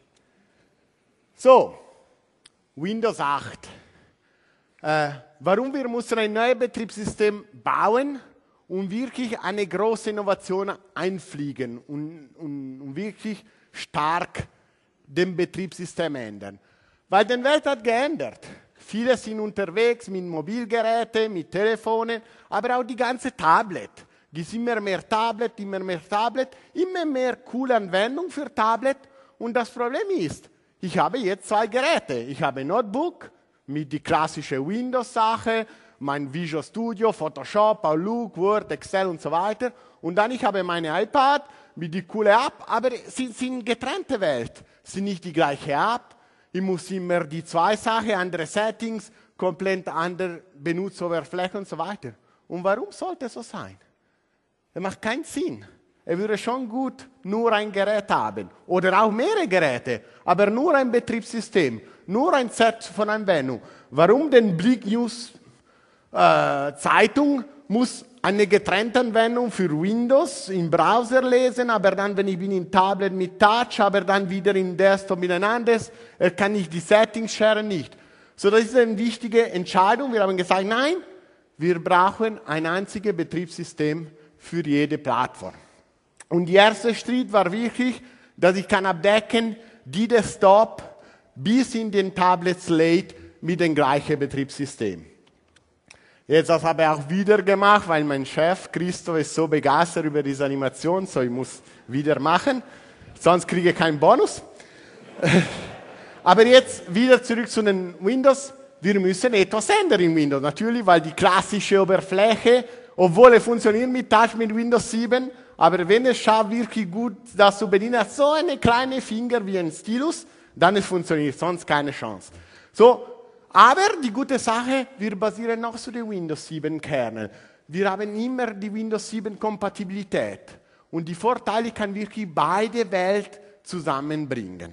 So. Windows 8. Warum wir müssen ein neues Betriebssystem bauen und wirklich eine große Innovation einfliegen und wirklich stark dem Betriebssystem ändern. Weil die Welt hat geändert. Viele sind unterwegs mit Mobilgeräten, mit Telefonen, aber auch die ganze Tablet. Es gibt immer mehr Tablet, immer mehr coole Anwendungen für Tablet. Und das Problem ist, ich habe jetzt 2 Geräte. Ich habe ein Notebook mit die klassische Windows-Sache, mein Visual Studio, Photoshop, Outlook, Word, Excel und so weiter. Und dann ich habe meine iPad mit die coole App, aber sie sind getrennte Welt. Sie sind nicht die gleiche App. Ich muss immer die 2 Sachen, andere Settings, komplett andere Benutzeroberfläche und so weiter. Und warum sollte es so sein? Das macht keinen Sinn. Er würde schon gut nur ein Gerät haben oder auch mehrere Geräte, aber nur ein Betriebssystem, nur ein Set von Anwendungen. Warum denn Blick News Zeitung muss eine getrennte Anwendung für Windows im Browser lesen, aber dann, wenn ich bin im Tablet mit Touch, aber dann wieder im Desktop mit ein anderes, kann nicht die Settings sharen, nicht. So, das ist eine wichtige Entscheidung. Wir haben gesagt, nein, wir brauchen ein einziges Betriebssystem für jede Plattform. Und der erste Schritt war wirklich, dass ich kann abdecken, die Desktop bis in den Tablet Slate mit dem gleichen Betriebssystem. Jetzt das habe ich auch wieder gemacht, weil mein Chef Christoph ist so begeistert über diese Animation, so ich muss wieder machen, sonst kriege ich keinen Bonus. Aber jetzt wieder zurück zu den Windows. Wir müssen etwas ändern in Windows, natürlich, weil die klassische Oberfläche, obwohl es funktioniert mit Touch mit Windows 7, aber wenn es schafft, wirklich gut das zu bedienen, hat so eine kleine Finger wie ein Stylus, dann es funktioniert, sonst keine Chance. So, aber die gute Sache, wir basieren noch zu den Windows 7 Kernel. Wir haben immer die Windows 7 Kompatibilität. Und die Vorteile kann wirklich beide Welten zusammenbringen.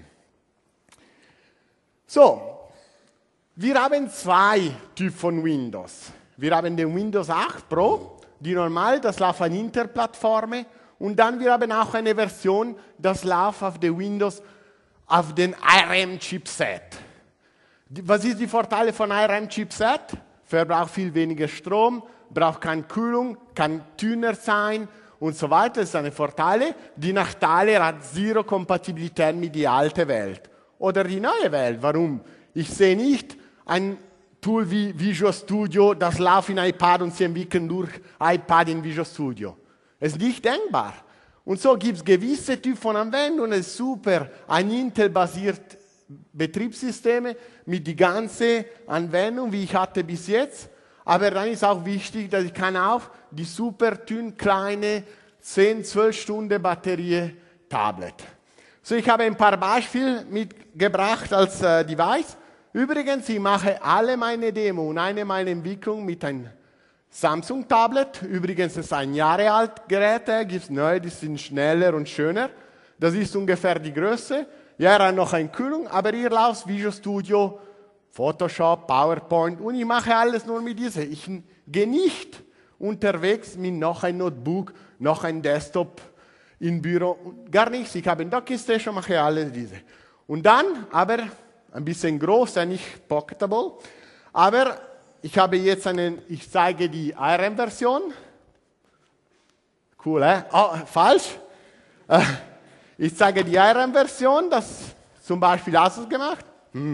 So, wir haben 2 Typen von Windows. Wir haben den Windows 8 Pro, die normal, das läuft an Interplattformen. Und dann wir haben auch eine Version, das läuft auf den Windows, auf den ARM-Chipset. Was ist die Vorteile von ARM-Chipset? Verbraucht viel weniger Strom, braucht keine Kühlung, kann dünner sein und so weiter. Das sind die Vorteile. Die Nachteile hat Zero Kompatibilität mit der alten Welt. Oder die neue Welt. Warum? Ich sehe nicht ein Tool wie Visual Studio, das läuft in iPad und sie entwickeln durch iPad in Visual Studio. Es ist nicht denkbar. Und so gibt es gewisse Typen von Anwendungen, es ist super, ein Intel-basiert Betriebssysteme mit die ganze Anwendung, wie ich hatte bis jetzt. Aber dann ist auch wichtig, dass ich kann auch die super dünn kleine 10-12 Stunden Batterie Tablet. So, ich habe ein paar Beispiele mitgebracht als Device. Übrigens, ich mache alle meine Demo und eine meiner Entwicklungen mit einem Samsung-Tablet. Übrigens, es ist ein Jahre alt Gerät, gibt es neue, die sind schneller und schöner. Das ist ungefähr die Größe. Ja, er hat noch eine Kühlung, aber hier läuft Visual Studio, Photoshop, PowerPoint und ich mache alles nur mit dieser. Ich gehe nicht unterwegs mit noch ein Notebook, noch ein Desktop im Büro, gar nichts. Ich habe ein Dockingstation, mache alles diese. Und dann, aber ein bisschen groß, nicht pocketable, aber ich habe jetzt ich zeige die ARM-Version. Cool, Oh, falsch. Ich zeige die ARM-Version, das zum Beispiel hast du es gemacht.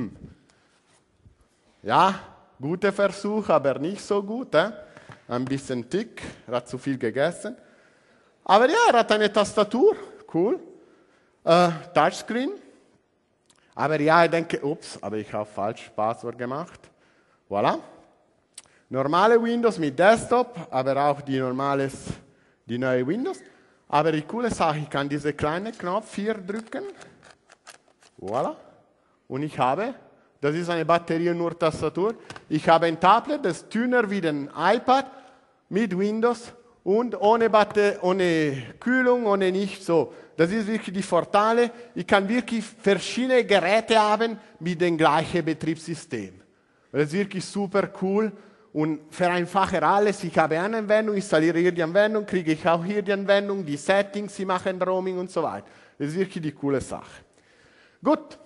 Ja, guter Versuch, aber nicht so gut. Ein bisschen dick, er hat zu viel gegessen. Aber ja, er hat eine Tastatur, cool. Touchscreen. Aber ja, ich denke, ups, aber ich habe falsch Passwort gemacht. Voilà. Normale Windows mit Desktop, aber auch die neue Windows. Aber die coole Sache, ich kann diesen kleinen Knopf hier drücken. Voilà. Und ich habe, das ist eine Batterie und nur Tastatur. Ich habe ein Tablet, das ist dünner wie ein iPad mit Windows und ohne Kühlung, ohne nichts so. Das ist wirklich die Vorteile. Ich kann wirklich verschiedene Geräte haben mit dem gleichen Betriebssystem. Das ist wirklich super cool. Und vereinfache alles. Ich habe eine Anwendung, installiere hier die Anwendung, kriege ich auch hier die Anwendung, die Settings, sie machen Roaming und so weiter. Das ist wirklich die coole Sache. Gut.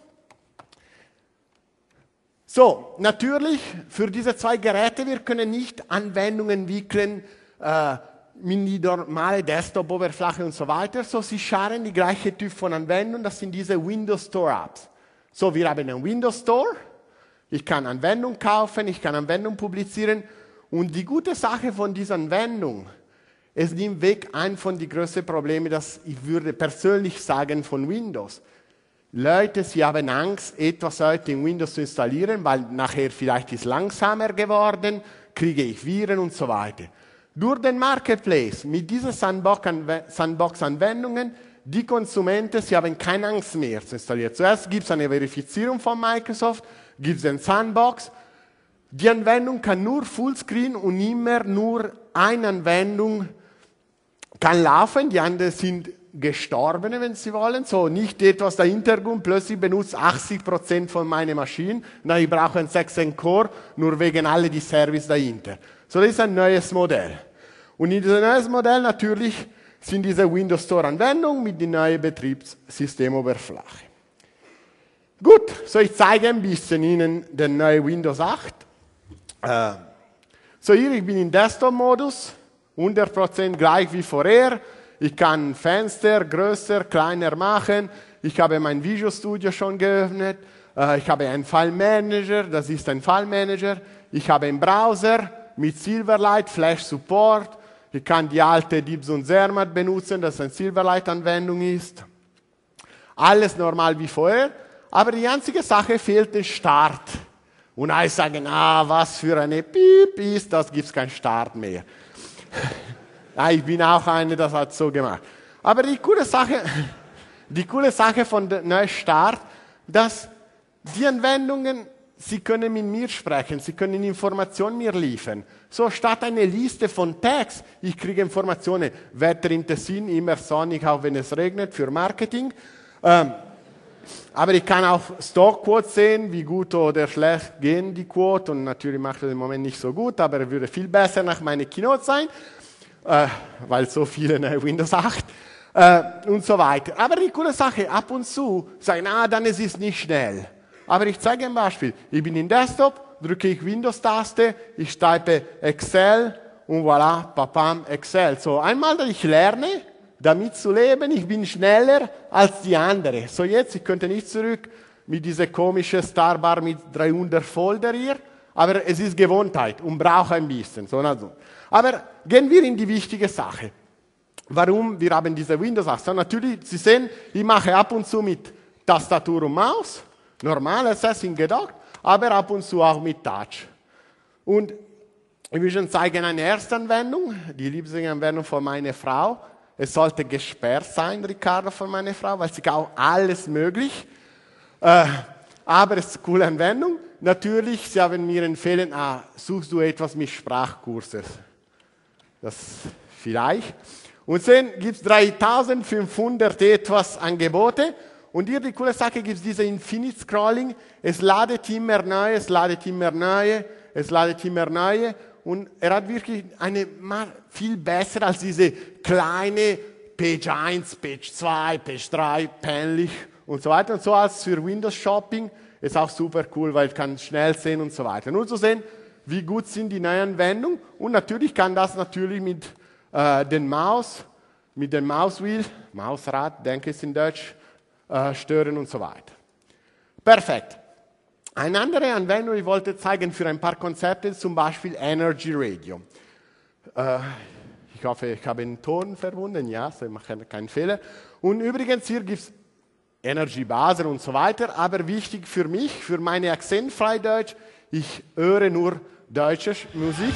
So, natürlich, für diese 2 Geräte, wir können nicht Anwendungen entwickeln, mit die normale Desktop-Oberfläche und so weiter. So, sie scharen die gleiche Typ von Anwendungen, das sind diese Windows Store Apps. So, wir haben einen Windows Store, ich kann Anwendungen kaufen, ich kann Anwendungen publizieren und die gute Sache von dieser Anwendung, es nimmt weg ein von den größten Problemen, das ich würde persönlich sagen von Windows. Leute, sie haben Angst, etwas heute in Windows zu installieren, weil nachher vielleicht ist langsamer geworden, kriege ich Viren und so weiter. Durch den Marketplace, mit diesen Sandbox-Anwendungen, die Konsumenten, sie haben keine Angst mehr zu installieren. Zuerst gibt es eine Verifizierung von Microsoft, gibt es den Sandbox. Die Anwendung kann nur Fullscreen und immer nur eine Anwendung kann laufen, die anderen sind gestorben, wenn Sie wollen. So, nicht etwas der Hintergrund, plötzlich benutzt 80% von meiner Maschine, na, ich brauche einen 16 Core, nur wegen alle die Service dahinter. So, das ist ein neues Modell. Und in diesem neues Modell natürlich sind diese Windows Store Anwendungen mit der neuen Betriebssystemoberfläche. Gut, so ich zeige ein bisschen Ihnen den neuen Windows 8. So hier, ich bin im Desktop-Modus, 100% gleich wie vorher. Ich kann Fenster größer, kleiner machen. Ich habe mein Visual Studio schon geöffnet. Ich habe einen File Manager, das ist ein File Manager. Ich habe einen Browser mit Silverlight, Flash Support. Ich kann die alte Dibbs und Zermatt benutzen, das eine Silverlight-Anwendung ist. Alles normal wie vorher, aber die einzige Sache fehlt der Start. Und alle sagen, was für eine Piep ist, das gibt es keinen Start mehr. Ich bin auch einer, das hat so gemacht. Aber die coole Sache von dem neuen Start, dass die Anwendungen, sie können mit mir sprechen, sie können Informationen mir liefern. So statt eine Liste von Tags, ich kriege Informationen, Wetter im Tessin, immer sonnig, auch wenn es regnet, für Marketing. Aber ich kann auch Stockquotes sehen, wie gut oder schlecht gehen die Quote. Und natürlich macht es im Moment nicht so gut, aber er würde viel besser nach meiner Keynote sein. Weil so viele neue Windows 8 und so weiter. Aber die coole Sache, ab und zu sagen, dann ist es nicht schnell. Aber ich zeige ein Beispiel. Ich bin im Desktop, drücke ich Windows-Taste, ich type Excel und voilà, papam, Excel. So, einmal, dass ich lerne, damit zu leben, ich bin schneller als die anderen. So jetzt, ich könnte nicht zurück mit dieser komischen Starbar mit 300 Folder hier, aber es ist Gewohnheit und braucht ein bisschen. So, also. Aber gehen wir in die wichtige Sache. Warum wir haben diese Windows 8? So, natürlich, Sie sehen, ich mache ab und zu mit Tastatur und Maus, normal, es ist gedockt, aber ab und zu auch mit Touch. Und ich will schon zeigen eine erste Anwendung, die Lieblingsanwendung von meiner Frau. Es sollte gesperrt sein, Ricardo, von meiner Frau, weil sie auch alles möglich. Aber es ist eine coole Anwendung. Natürlich, sie haben mir empfehlen, suchst du etwas mit Sprachkurses. Das vielleicht. Und dann gibt es 3500 etwas Angebote. Und hier die coole Sache gibt es diese Infinite Scrolling. Es ladet immer neue, es ladet immer neue, es ladet immer neue. Und er hat wirklich eine viel besser als diese kleine Page 1, Page 2, Page 3, peinlich und so weiter. Und so als für Windows Shopping ist auch super cool, weil ich kann schnell sehen und so weiter. Nur zu sehen, wie gut sind die neuen Anwendungen. Und natürlich kann das natürlich mit dem Mauswheel, Mausrad, denke ich in Deutsch, stören und so weiter. Perfekt. Eine andere Anwendung, ich wollte zeigen für ein paar Konzepte, zum Beispiel Energy Radio. Ich hoffe, ich habe den Ton verbunden, ja, so ich mache keinen Fehler. Und übrigens, hier gibt es Energy Buzzer und so weiter, aber wichtig für mich, für meine akzentfreie Deutsch, ich höre nur deutsche Musik.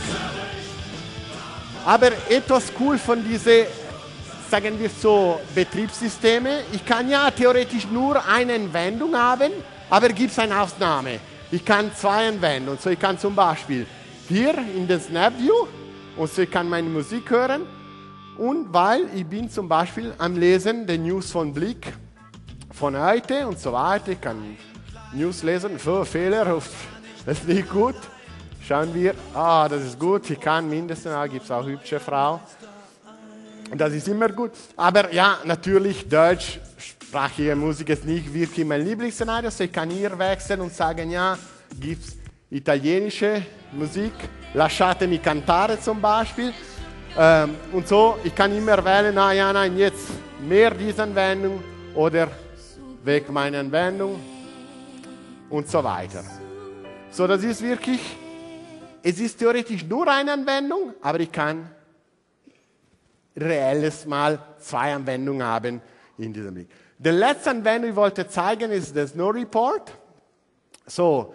Aber etwas cool von diesen, sagen wir so, Betriebssysteme, ich kann ja theoretisch nur eine Anwendung haben, aber gibt es eine Ausnahme. Ich kann zwei Anwendungen. So, ich kann zum Beispiel hier in den SnapView und so ich kann meine Musik hören. Und weil ich bin zum Beispiel am Lesen der News von Blick von heute und so weiter. Ich kann News lesen. Fehler, das ist nicht gut. Schauen wir. Das ist gut. Ich kann mindestens, gibt es auch hübsche Frau. Und das ist immer gut. Aber ja, natürlich deutschsprachige Musik ist nicht wirklich mein Lieblingsszenario. So ich kann hier wechseln und sagen, ja, gibt es italienische Musik. Lasciatemi cantare zum Beispiel. Und so, ich kann immer wählen, nein, jetzt mehr diese Anwendung oder weg meine Anwendung und so weiter. So, das ist wirklich, es ist theoretisch nur eine Anwendung, aber ich kann reelles mal 2 Anwendungen haben in diesem Blick. Die letzte Anwendung, die ich wollte zeigen, ist der Snow Report. So,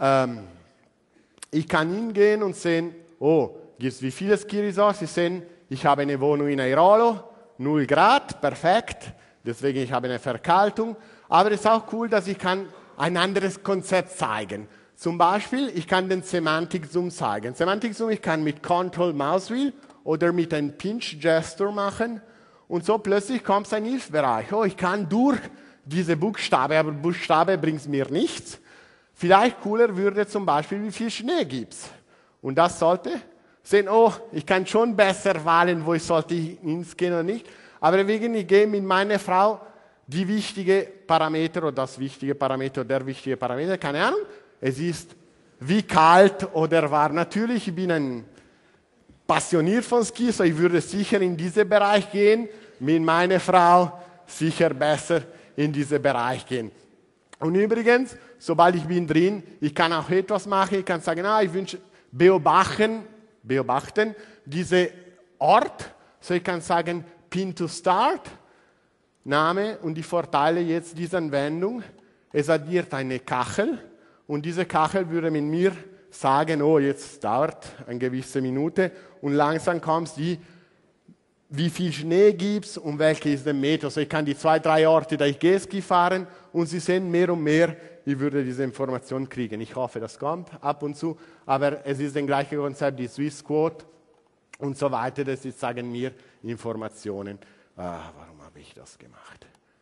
ich kann hingehen und sehen, gibt es wie viele Ski-Resorts? Sie sehen, ich habe eine Wohnung in Airolo, 0 Grad, perfekt. Deswegen ich habe eine Verkaltung. Aber es ist auch cool, dass ich kann ein anderes Konzept zeigen. Zum Beispiel, ich kann den Semantic Zoom zeigen. Semantic Zoom, ich kann mit Control Mouse Wheel oder mit einem Pinch Gesture machen. Und so plötzlich kommt ein Hilfsbereich. Ich kann durch diese Buchstabe, aber Buchstabe bringt mir nichts. Vielleicht cooler würde zum Beispiel, wie viel Schnee gibt es. Und das sollte sehen, ich kann schon besser wählen, wo ich sollte hingehen oder nicht. Aber wegen, ich gehe mit meiner Frau die wichtige Parameter oder das wichtige Parameter oder der wichtige Parameter, keine Ahnung. Es ist wie kalt oder warm. Natürlich, ich bin ein passioniert von Ski, so ich würde sicher in diesen Bereich gehen. Mit meiner Frau sicher besser in diesen Bereich gehen. Und übrigens, sobald ich bin drin, ich kann auch etwas machen. Ich kann sagen, ich wünsche beobachten diesen Ort. So ich kann sagen, Pin to Start, Name und die Vorteile jetzt dieser Anwendung. Es addiert eine Kachel und diese Kachel würde mit mir sagen, jetzt dauert eine gewisse Minute und langsam kommt die, wie viel Schnee gibt es und welche ist der Meter. So ich kann die 2, 3 Orte, da ich gehe Ski fahren und Sie sehen mehr und mehr, ich würde diese Information kriegen. Ich hoffe, das kommt ab und zu, aber es ist das gleiche Konzept, die Swiss Quote und so weiter, das sagen mir Informationen. Warum habe ich das gemacht?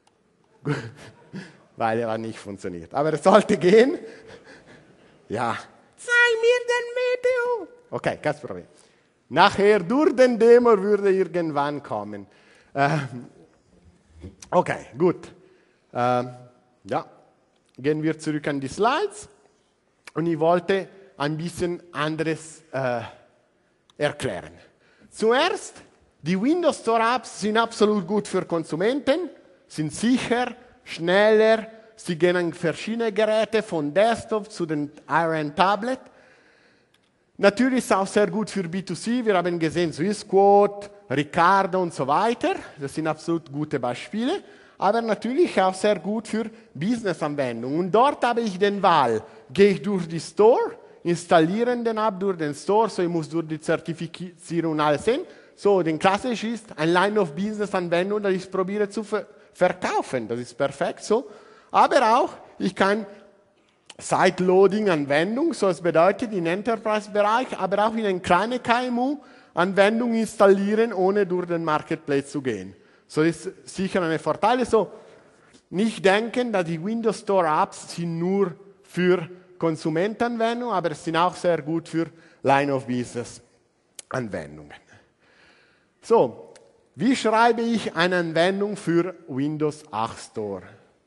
Weil er nicht funktioniert. Aber es sollte gehen. Ja. Zeig mir den Meteor. Okay, kein Problem. Nachher durch den Demo würde irgendwann kommen. Okay, gut. Gehen wir zurück an die Slides. Und ich wollte ein bisschen anderes erklären. Zuerst, die Windows Store Apps sind absolut gut für Konsumenten, sind sicher, schneller, sie gehen an verschiedene Geräte, von Desktop zu den Iron Tablet. Natürlich ist es auch sehr gut für B2C, wir haben gesehen Swissquote, Ricardo und so weiter, das sind absolut gute Beispiele, aber natürlich auch sehr gut für Business-Anwendungen. Und dort habe ich den Wahl, gehe ich durch die Store, installiere den App durch den Store, so ich muss durch die Zertifizierung und alles sehen. So, den klassisch ist ein Line-of-Business-Anwendung, das ich probiere zu verkaufen, das ist perfekt so. Aber auch, ich kann Side-Loading-Anwendung, so es bedeutet im Enterprise-Bereich, aber auch in eine kleine KMU-Anwendung installieren, ohne durch den Marketplace zu gehen. So ist sicher ein Vorteil. So, nicht denken, dass die Windows Store Apps sind nur für Konsumentenanwendungen, aber es sind auch sehr gut für Line-of-Business-Anwendungen. So, wie schreibe ich eine Anwendung für Windows 8 Store?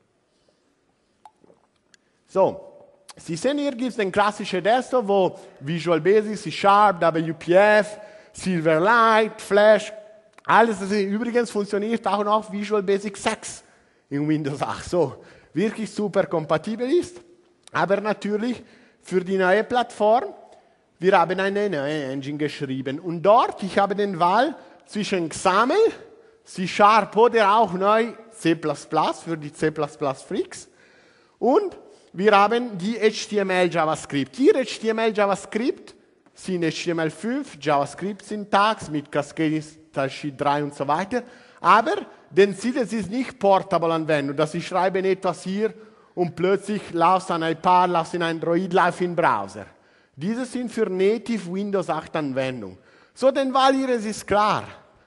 So, Sie sehen, hier gibt es den klassischen Desktop, wo Visual Basic, C#, WPF, Silverlight, Flash, alles das übrigens funktioniert auch noch Visual Basic 6 in Windows 8. So, wirklich super kompatibel ist. Aber natürlich für die neue Plattform, wir haben eine neue Engine geschrieben. Und dort, ich habe den Wahl zwischen XAML, C# oder auch neu C++ für die C++ Freaks. Und wir haben die HTML JavaScript. Hier HTML JavaScript sind HTML5 JavaScript-Syntax mit Cascading Style Sheet 3 und so weiter. Aber den Ziel, es ist nicht Portable-Anwendung, dass ich schreibe etwas hier und plötzlich läuft an iPad, läuft in Android, läuft im Browser. Diese sind für Native Windows 8 Anwendung. So, den Wahl hier ist klar.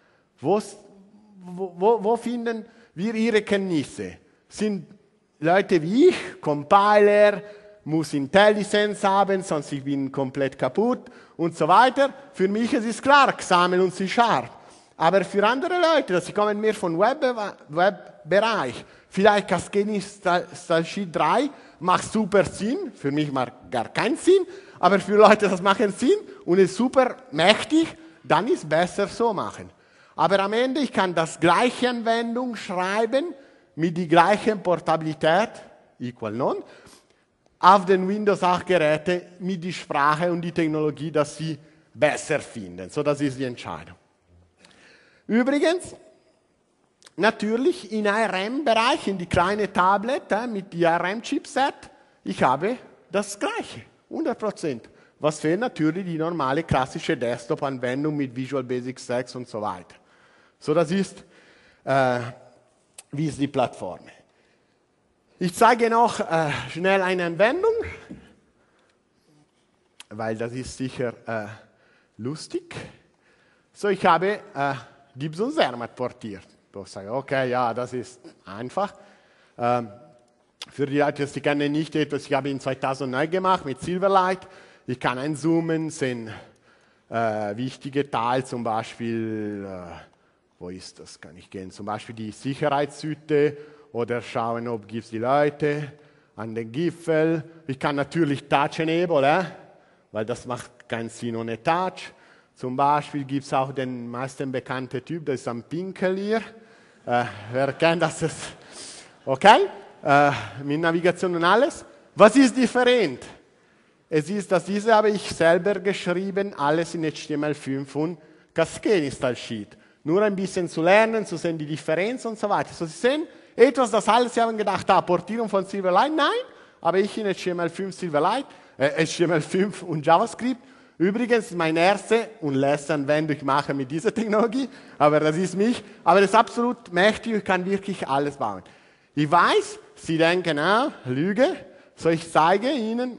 Wo finden wir Ihre Kenntnisse? Sind Leute wie ich, Compiler, muss IntelliSense haben, sonst ich bin komplett kaputt und so weiter. Für mich ist es klar, XAML und C#. Aber für andere Leute, sie kommen mehr vom Webbereich, vielleicht Cascading Style Sheet 3 macht super Sinn, für mich macht gar keinen Sinn, aber für Leute, das macht Sinn und ist super mächtig, dann ist besser so machen. Aber am Ende, ich kann das gleiche Anwendung schreiben, mit der gleichen Portabilität, equal none, auf den Windows 8 Geräten mit der Sprache und die Technologie, dass sie besser finden. So, das ist die Entscheidung. Übrigens, natürlich im ARM-Bereich, in die kleine Tablet mit dem ARM-Chipset, ich habe das Gleiche, 100%. Was fehlt natürlich die normale klassische Desktop-Anwendung mit Visual Basic 6 und so weiter. So, das ist, wie ist die Plattform. Ich zeige noch schnell eine Anwendung, weil das ist sicher lustig. So, ich habe Gibbs und Zermatt portiert. Ich sage, okay, ja, das ist einfach. Für die Leute, die kennen nicht etwas, ich habe in 2009 gemacht mit Silverlight. Ich kann einzoomen, sehen wichtige Teile, zum Beispiel, wo ist das, kann ich gehen, zum Beispiel die Sicherheitshütte oder schauen, ob gibt es die Leute an den Gipfel. Ich kann natürlich Touch enable, weil das macht keinen Sinn ohne Touch. Zum Beispiel gibt es auch den meisten bekannten Typ, das ist ein Pinkel hier. Wer kennt das? Okay, mit Navigation und alles. Was ist different? Es ist, dass diese habe ich selber geschrieben, alles in HTML5 und Cascade Style Sheet. Nur ein bisschen zu lernen, zu sehen die Differenz und so weiter. So, Sie sehen, etwas, das alles, Sie haben gedacht, Portierung von Silverlight, nein, aber ich in HTML5 Silverlight, HTML5 und JavaScript. Übrigens, meine erste und letzte Anwendung, ich mache mit dieser Technologie, aber das ist mich. Aber das ist absolut mächtig, ich kann wirklich alles bauen. Ich weiß, Sie denken, Lüge, so ich zeige Ihnen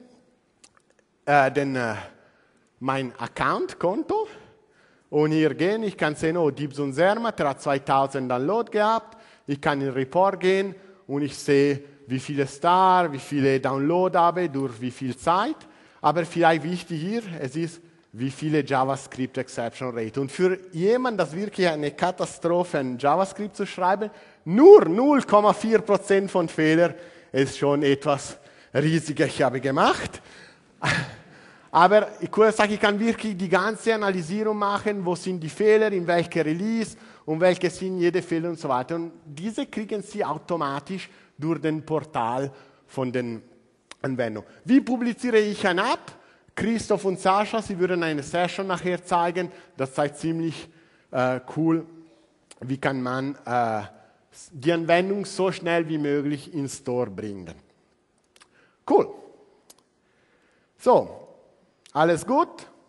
mein Account-Konto. Und hier gehen, ich kann sehen, Gibbs und Zermatt, der hat 2000 Download gehabt. Ich kann in den Report gehen und ich sehe, wie viele Star, wie viele Download habe, durch wie viel Zeit. Aber vielleicht wichtig hier, es ist, wie viele JavaScript Exception Rate. Und für jemanden, das wirklich eine Katastrophe, ein JavaScript zu schreiben, nur 0,4% von Fehlern ist schon etwas riesiger, ich habe gemacht. Aber ich kann wirklich die ganze Analysierung machen, wo sind die Fehler, in welcher Release und welche sind jede Fehler und so weiter. Und diese kriegen Sie automatisch durch den Portal von den Anwendungen. Wie publiziere ich eine App? Christoph und Sascha, Sie würden eine Session nachher zeigen. Das zeigt ziemlich cool, wie kann man die Anwendung so schnell wie möglich in den Store bringen. Cool. So. Alles gut?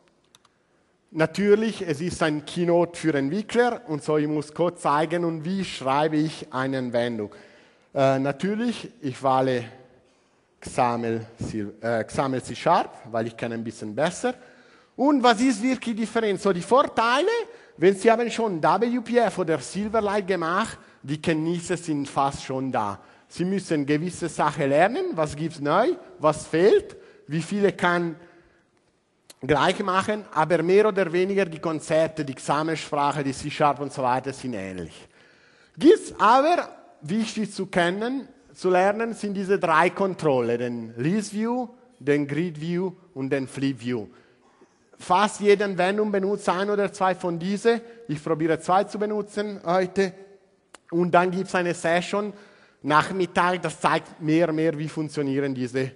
Natürlich, es ist ein Keynote für Entwickler und so, ich muss kurz zeigen, und wie schreibe ich eine Anwendung. Natürlich, ich wähle XAML C#, weil ich kann ein bisschen besser. Und was ist wirklich different? So, die Vorteile, wenn Sie haben schon WPF oder Silverlight gemacht, die Kenntnisse sind fast schon da. Sie müssen gewisse Sachen lernen, was gibt es neu, was fehlt, wie viele kann gleich machen, aber mehr oder weniger die Konzepte, die XAML-Sprache, die C# und so weiter sind ähnlich. Gibt es aber, wichtig zu lernen, sind diese drei Kontrollen, den List View, den Grid View und den Flip View. Fast jede Anwendung benutzt ein oder zwei von diesen. Ich probiere 2 zu benutzen heute. Und dann gibt es eine Session Nachmittag, das zeigt mehr und mehr, wie funktionieren diese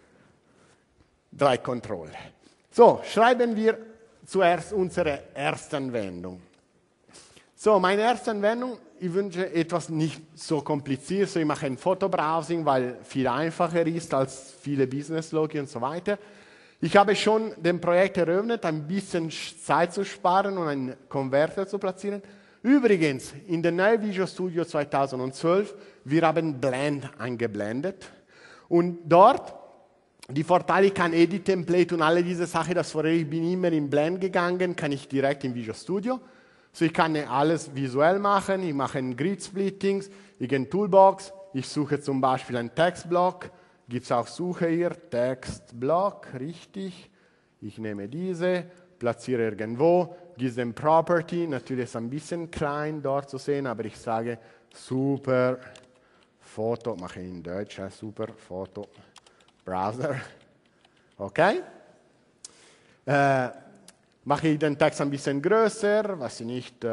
drei Kontrollen. So, schreiben wir zuerst unsere erste Anwendung. So, meine erste Anwendung, ich wünsche etwas nicht so kompliziert. So, ich mache ein Fotobrowsing, weil viel einfacher ist als viele Business-Logi und so weiter. Ich habe schon das Projekt eröffnet, ein bisschen Zeit zu sparen und einen Konverter zu platzieren. Übrigens, in der neuen Visual Studio 2012, wir haben Blend eingeblendet. Und dort, die Vorteile, ich kann Edit Template und alle diese Sachen, das vorher, ich bin immer in Blend gegangen, kann ich direkt in Visual Studio. So, ich kann alles visuell machen, ich mache ein Grid Splittings, ich gehe in Toolbox, ich suche zum Beispiel einen Textblock, gibt es auch Suche hier, Textblock, richtig. Ich nehme diese, platziere irgendwo, gibt es Property, natürlich ist es ein bisschen klein dort zu sehen, aber ich sage super Foto, mache ich in Deutsch, super Foto. Browser, okay? Mache ich den Text ein bisschen größer, weiß ich nicht,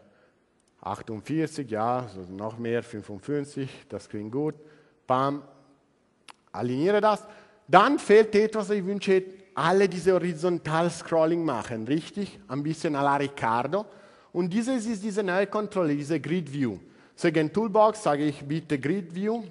48, ja, also noch mehr, 55, das klingt gut. Bam, aligniere das. Dann fehlt etwas, ich wünsche, alle diese Horizontal-Scrolling machen, richtig? Ein bisschen à la Ricardo. Und dieses ist diese neue Kontrolle, diese Grid View. So, in Toolbox sage ich bitte Grid View.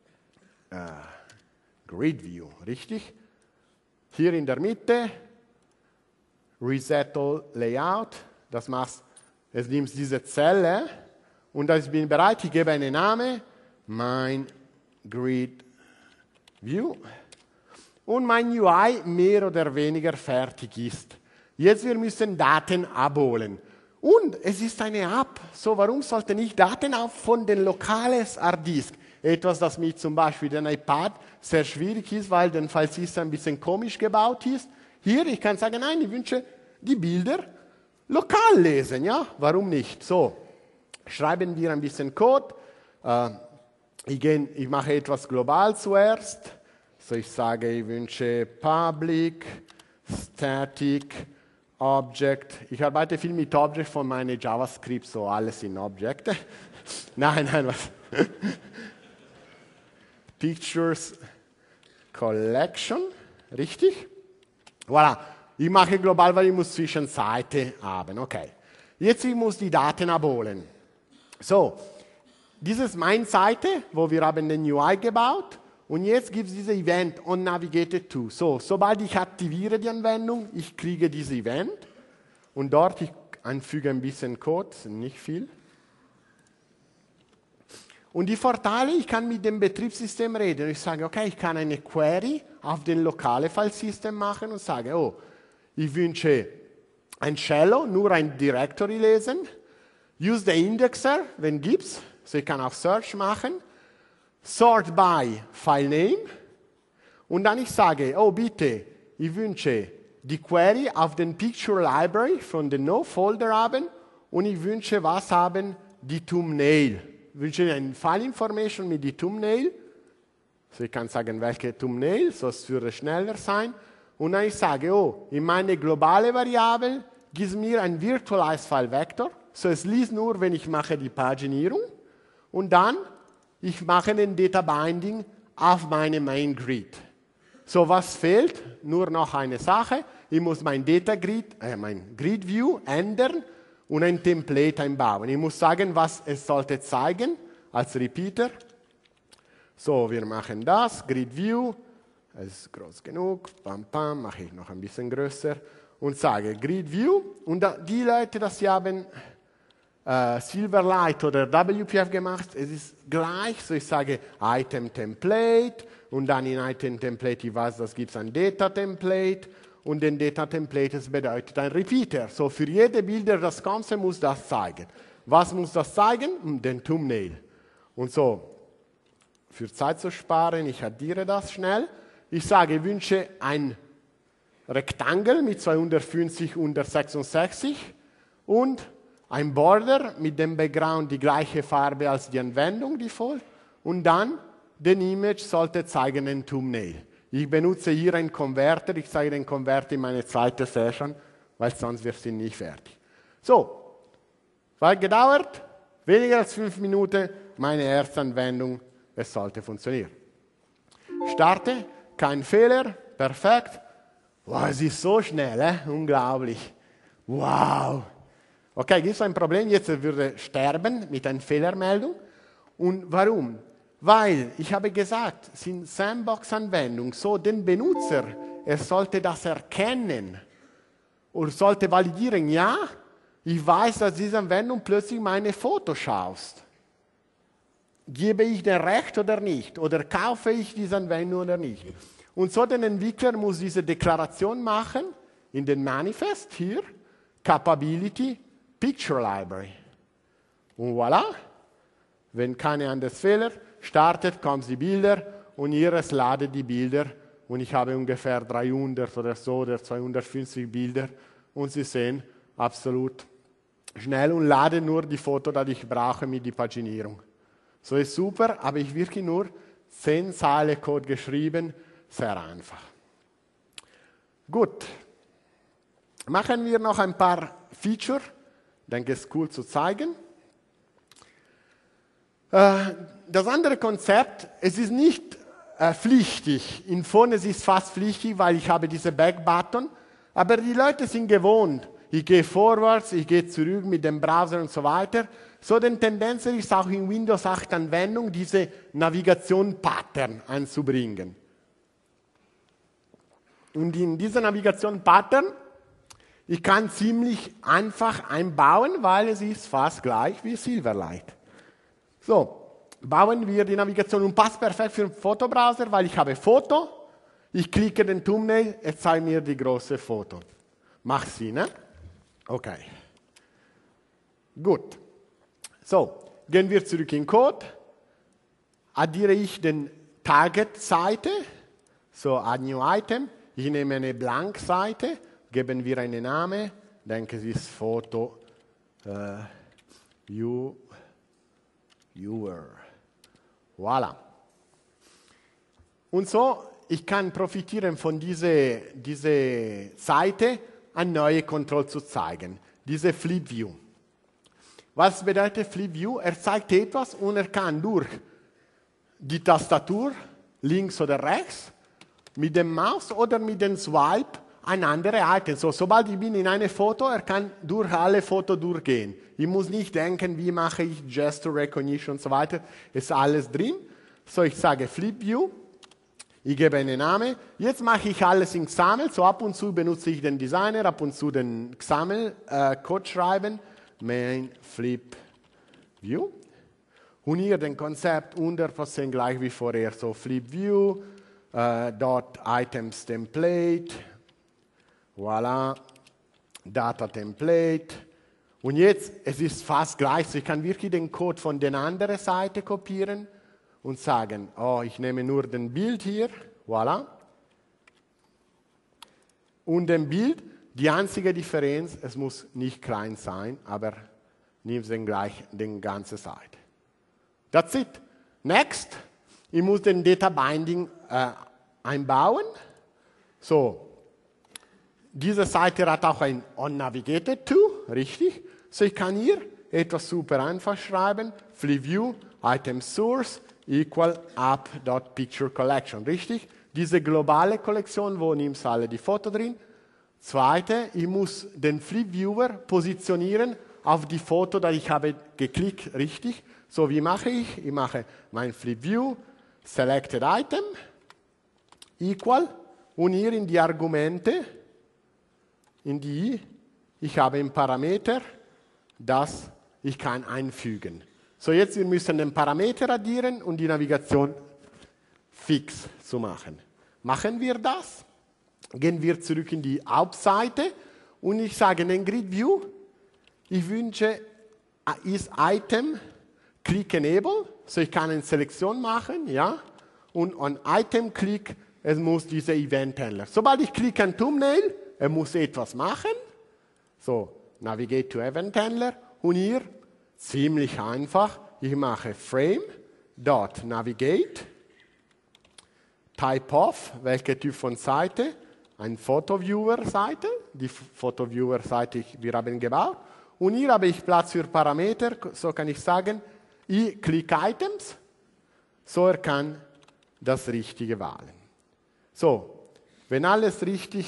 Grid View, richtig? Hier in der Mitte, Reset All Layout. Das machst, es nimmt diese Zelle und ich bin bereit, ich gebe einen Namen, mein Grid View. Und mein UI mehr oder weniger fertig ist. Jetzt wir müssen Daten abholen. Und es ist eine App, so warum sollte ich Daten von den lokalen Harddisk? Etwas, das mit zum Beispiel dem iPad sehr schwierig ist, weil der Filesystem ein bisschen komisch gebaut ist. Hier, ich kann sagen, nein, ich wünsche die Bilder lokal lesen, ja? Warum nicht? So, schreiben wir ein bisschen Code. Ich mache etwas global zuerst. So, ich sage, ich wünsche Public, Static, Object. Ich arbeite viel mit Object von meinen JavaScript, so alles in Object. Nein, was? Pictures Collection, richtig? Voilà, ich mache global, weil ich muss Zwischenseite haben. Okay, jetzt ich muss die Daten abholen. So, dieses ist meine Seite, wo wir haben den UI gebaut. Und jetzt gibt es dieses Event on Navigated to. So, sobald ich aktiviere die Anwendung, ich kriege dieses Event. Und dort ich einfüge ein bisschen Code, nicht viel. Und die Vorteile, ich kann mit dem Betriebssystem reden. Ich sage, okay, ich kann eine Query auf den lokalen Filesystem machen und sage, oh, ich wünsche ein Shallow, nur ein Directory lesen. Use the Indexer, wenn gibt's. So, ich kann auch Search machen. Sort by File Name. Und dann ich sage, oh bitte, ich wünsche die Query auf den Picture Library von den No-Folder haben. Und ich wünsche, was haben die Thumbnail. Ich wünsche eine File Information mit die Thumbnail. So, ich kann sagen, welche Thumbnail, so es würde schneller sein. Und dann ich sage, oh, in meine globale Variable gibt es mir ein Virtualized File Vector. So, es liest nur, wenn ich mache die Paginierung. Und dann, ich mache den Data Binding auf meine Main Grid. So, was fehlt? Nur noch eine Sache. Ich muss mein mein Grid View ändern und ein Template einbauen. Ich muss sagen, was es sollte zeigen als Repeater. So, wir machen das, Grid View, es ist groß genug, bam, bam, mache ich noch ein bisschen größer und sage Grid View. Und die Leute, die haben Silverlight oder WPF gemacht, es ist gleich, so ich sage Item Template und dann in Item Template, ich weiß, das gibt es ein Data Template. Und den Data Template, das bedeutet ein Repeater. So, für jede Bilder, das kommt, muss das zeigen. Was muss das zeigen? Den Thumbnail. Und so, für Zeit zu sparen, ich addiere das schnell. Ich sage, ich wünsche ein Rectangle mit 250 und 66 und ein Border mit dem Background die gleiche Farbe als die Anwendung, die folgt. Und dann, den Image sollte zeigen den Thumbnail. Ich benutze hier einen Konverter, ich zeige den Konverter in meiner zweiten Session, weil sonst wird sie nicht fertig. So, weil gedauert, weniger als 5 Minuten, meine erste Anwendung, es sollte funktionieren. Starte, kein Fehler, perfekt. Wow, es ist so schnell, unglaublich. Wow. Okay, gibt es ein Problem, jetzt würde sterben mit einer Fehlermeldung. Und warum? Weil, ich habe gesagt, es sind Sandbox-Anwendungen, so den Benutzer, er sollte das erkennen und sollte validieren, ja, ich weiß, dass diese Anwendung plötzlich meine Fotos schaust. Gebe ich dir Recht oder nicht? Oder kaufe ich diese Anwendung oder nicht? Und so der Entwickler muss diese Deklaration machen, in den Manifest hier, Capability, Picture Library. Und voilà, wenn keine anderen Fehler, startet, kommen die Bilder und ihr ladet die Bilder und ich habe ungefähr 300 oder so oder 250 Bilder und Sie sehen absolut schnell und lade nur die Fotos, die ich brauche mit der Paginierung. So ist super, aber ich wirklich nur 10 Zeilen Code geschrieben, sehr einfach. Gut, Machen wir noch ein paar Feature. Ich denke, es ist cool zu zeigen. Das andere Konzept, es ist nicht pflichtig. In Phone ist es fast pflichtig, weil ich habe diese Back-Button. Aber die Leute sind gewohnt. Ich gehe vorwärts, ich gehe zurück mit dem Browser und so weiter. So, die Tendenz ist auch in Windows 8 Anwendung, diese Navigation-Pattern einzubringen. Und in dieser Navigation-Pattern, ich kann ziemlich einfach einbauen, weil es ist fast gleich wie Silverlight. So, bauen wir die Navigation und passt perfekt für den Fotobrowser, weil ich habe Foto, ich klicke den Thumbnail, es zeigt mir die große Foto. Macht Sinn, ne? Okay. Gut. So, gehen wir zurück in Code. Addiere ich den Target-Seite, so Add New Item. Ich nehme eine Blank-Seite, geben wir einen Namen, denke es ist Foto Viewer. Voilà. Und so, ich kann profitieren von dieser Seite, eine neue Kontrolle zu zeigen. Diese Flip View. Was bedeutet Flip View? Er zeigt etwas und er kann durch die Tastatur, links oder rechts, mit dem Maus oder mit dem Swipe ein anderes Item. So, sobald ich bin in eine Foto, er kann durch alle Fotos durchgehen. Ich muss nicht denken, wie mache ich Gesture Recognition und so weiter. Ist alles drin. So, ich sage Flip View. Ich gebe einen Namen. Jetzt mache ich alles in XAML. So ab und zu benutze ich den Designer, ab und zu den XAML-Code schreiben. Main Flip View. Und hier den Konzept 100% gleich wie vorher. So Flip View, dot Items Template. Voilà. Data Template. Und jetzt, es ist fast gleich. So ich kann wirklich den Code von der anderen Seite kopieren und sagen, oh, ich nehme nur den Bild hier, voilà. Und dem Bild, die einzige Differenz, es muss nicht klein sein, aber nimmst den gleich den ganze Seite. That's it. Next, ich muss den Data Binding einbauen. So, diese Seite hat auch ein On-Navigated To, richtig? So, ich kann hier etwas super einfach schreiben, Flip View, Item Source, equal app.picture-collection, richtig? Diese globale Kollektion, wo nimmst du alle die Fotos drin. Zweite, ich muss den Flip Viewer positionieren auf die Foto, die ich habe geklickt, richtig? So, wie mache ich? Ich mache mein Flip View, Selected Item, equal, und hier in die Argumente, ich habe ein Parameter, das ich kann einfügen. So, jetzt wir müssen den Parameter addieren und die Navigation fix zu machen. Machen wir das. Gehen wir zurück in die Hauptseite und ich sage in den Grid View, ich wünsche ist Item Click Enable, so ich kann eine Selektion machen, ja, und on Item Click, es muss dieser Event Handler. Sobald ich klicke an Thumbnail, er muss etwas machen, so Navigate to Event Handler und hier ziemlich einfach, ich mache Frame.Navigate, Type of, welcher Typ von Seite, ein Photo-Viewer-Seite, die Photo-Viewer-Seite, wir haben gebaut. Und hier habe ich Platz für Parameter, so kann ich sagen, ich klicke Items, so er kann das Richtige wählen. So, wenn alles richtig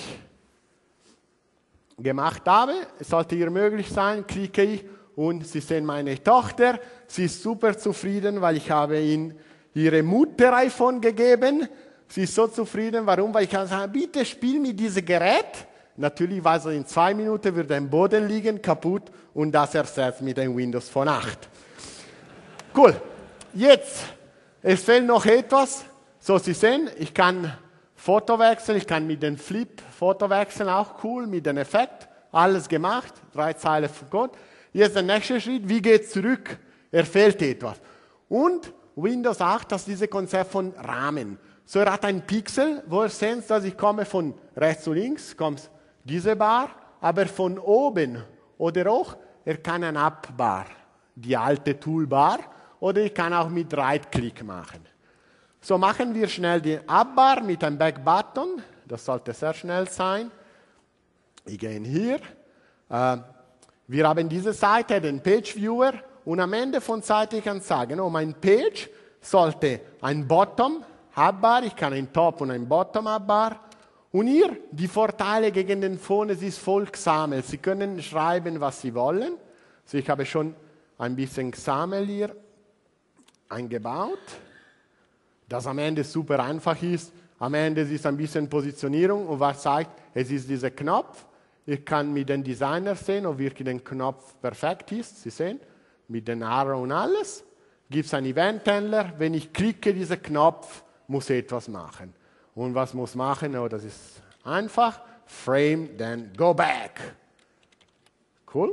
gemacht habe, sollte hier möglich sein, klicke ich und Sie sehen meine Tochter, sie ist super zufrieden, weil ich habe ihre Mutter iPhone gegeben. Sie ist so zufrieden, warum? Weil ich kann sagen, bitte spiel mit diesem Gerät. Natürlich weiß er, in 2 Minuten wird er am Boden liegen, kaputt und das ersetzt mit dem Windows Phone 8. Cool. Jetzt, es fehlt noch etwas. So, Sie sehen, ich kann Foto wechseln, ich kann mit dem Flip Foto wechseln, auch cool, mit dem Effekt. Alles gemacht, 3 Zeilen von Code. Jetzt der nächste Schritt, wie geht es zurück? Er fehlt etwas. Und Windows 8 hat dieses Konzept von Rahmen. So, er hat ein Pixel, wo er sieht, dass ich komme von rechts zu links, kommt diese Bar, aber von oben oder hoch, er kann eine Up-Bar, die alte Toolbar, oder ich kann auch mit Right-Click machen. So, machen wir schnell die Up-Bar mit einem Back-Button, das sollte sehr schnell sein. Ich gehe hier. Wir haben diese Seite, den Page Viewer, und am Ende von Seite kann ich sagen, oh, mein Page sollte ein Bottom-Up-Bar, ich kann ein Top- und ein Bottom-Up-Bar. Und hier, die Vorteile gegen den Phone, es ist voll gesammelt. Sie können schreiben, was Sie wollen. Also ich habe schon ein bisschen gesammelt hier eingebaut, das am Ende super einfach ist. Am Ende ist es ein bisschen Positionierung und was zeigt, es ist dieser Knopf. Ich kann mit dem Designer sehen, ob wirklich der Knopf perfekt ist. Sie sehen, mit dem Arrow und alles. Gibt es einen Event-Händler. Wenn ich klicke, diesen Knopf, muss ich etwas machen. Und was muss machen? Oh, das ist einfach. Frame, then go back. Cool.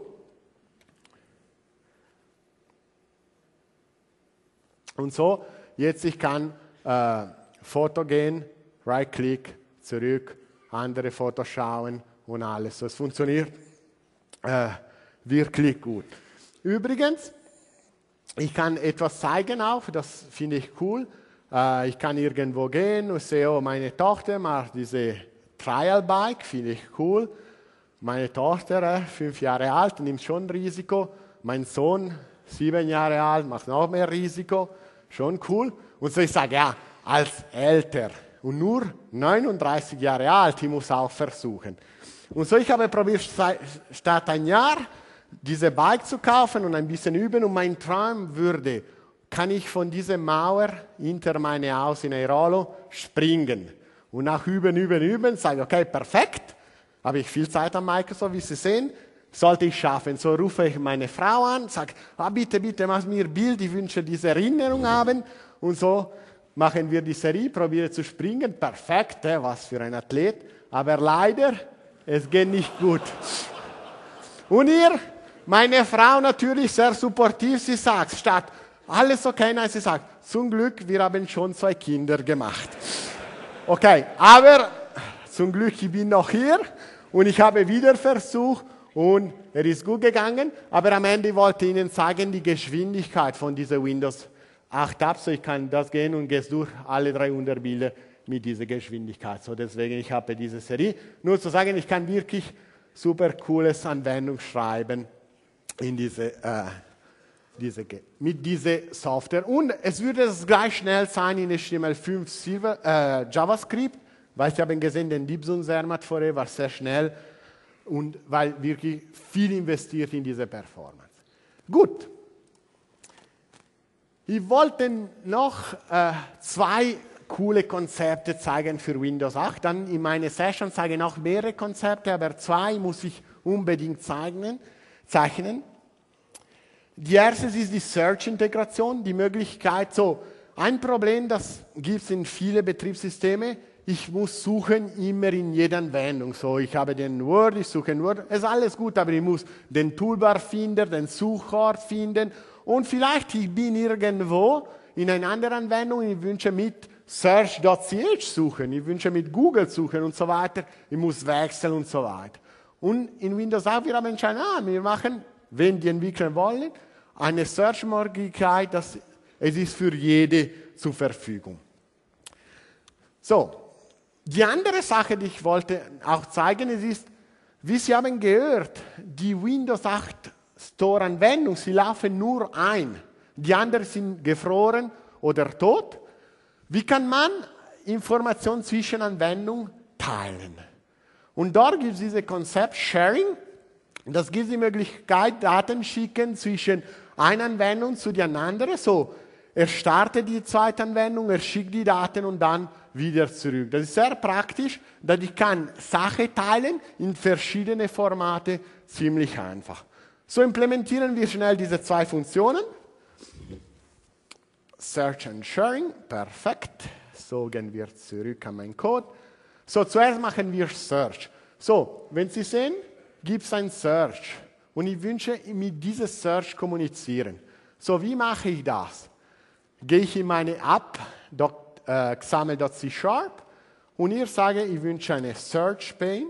Und so, jetzt ich kann Foto gehen, Right-Click, zurück, andere Fotos schauen und alles. So, es funktioniert wirklich gut. Übrigens, ich kann etwas zeigen auch, das finde ich cool. Ich kann irgendwo gehen und sehe, oh, meine Tochter macht diese Trial-Bike, finde ich cool. Meine Tochter, 5 Jahre alt, nimmt schon Risiko. Mein Sohn, 7 Jahre alt, macht noch mehr Risiko. Schon cool. Und so ich sage, ja, als älter und nur 39 Jahre alt, ich muss auch versuchen. Und so ich habe probiert, statt ein Jahr diese Bike zu kaufen und ein bisschen üben. Und mein Traum würde, kann ich von dieser Mauer hinter meinem Haus in Airolo springen. Und nach Üben, sage ich, okay, perfekt. Habe ich viel Zeit an Microsoft, wie Sie sehen. Sollte ich schaffen. So rufe ich meine Frau an, sage, bitte, bitte, mach mir ein Bild, ich wünsche diese Erinnerung haben. Und so machen wir die Serie, probiere zu springen. Perfekt, was für ein Athlet. Aber leider, es geht nicht gut. Und hier, meine Frau natürlich sehr supportiv, sie sagt, statt alles okay, nein, sie sagt, zum Glück, wir haben schon 2 Kinder gemacht. Okay, aber zum Glück, ich bin noch hier und ich habe wieder versucht, und er ist gut gegangen, aber am Ende wollte ich Ihnen zeigen, die Geschwindigkeit von dieser Windows 8 App. So ich kann das gehen und gehe durch alle 300 Bilder mit dieser Geschwindigkeit. So deswegen, ich habe diese Serie. Nur zu sagen, ich kann wirklich super cooles Anwendung schreiben in mit dieser Software. Und es würde das gleich schnell sein in HTML5 JavaScript, weil ich habe gesehen, den Libsum Zermatt vorher war sehr schnell. Und weil wirklich viel investiert in diese Performance. Gut. Ich wollte noch 2 coole Konzepte zeigen für Windows 8. Dann in meiner Session zeige ich noch mehrere Konzepte, aber 2 muss ich unbedingt zeichnen. Die erste ist die Search-Integration, die Möglichkeit, so ein Problem, das gibt es in vielen Betriebssystemen. Ich muss suchen immer in jeder Anwendung. So, ich habe den Word, ich suche in Word. Es ist alles gut, aber ich muss den Toolbar finden, den Suchort finden. Und vielleicht ich bin irgendwo in einer anderen Anwendung und ich wünsche mit search.ch suchen, ich wünsche mit Google suchen und so weiter. Ich muss wechseln und so weiter. Und in Windows 8 wir haben entschieden, wir machen, wenn die Entwickler wollen, eine Search-Möglichkeit, es ist für jede zur Verfügung. So. Die andere Sache, die ich wollte auch zeigen, ist, wie Sie haben gehört, die Windows 8 Store-Anwendungen, sie laufen nur ein. Die anderen sind gefroren oder tot. Wie kann man Informationen zwischen Anwendungen teilen? Und dort gibt es dieses Konzept Sharing. Das gibt die Möglichkeit, Daten schicken zwischen einer Anwendung zu der anderen. So, er startet die zweite Anwendung, er schickt die Daten und dann wieder zurück. Das ist sehr praktisch, dass ich kann Sachen teilen in verschiedene Formate, ziemlich einfach. So implementieren wir schnell diese 2 Funktionen. Search and Sharing, perfekt. So gehen wir zurück an meinen Code. So, zuerst machen wir Search. So, wenn Sie sehen, gibt es ein Search. Und ich wünsche mit diesem Search kommunizieren. So, wie mache ich das? Gehe ich in meine App, XAML.C# und hier sage ich wünsche eine Search Pane,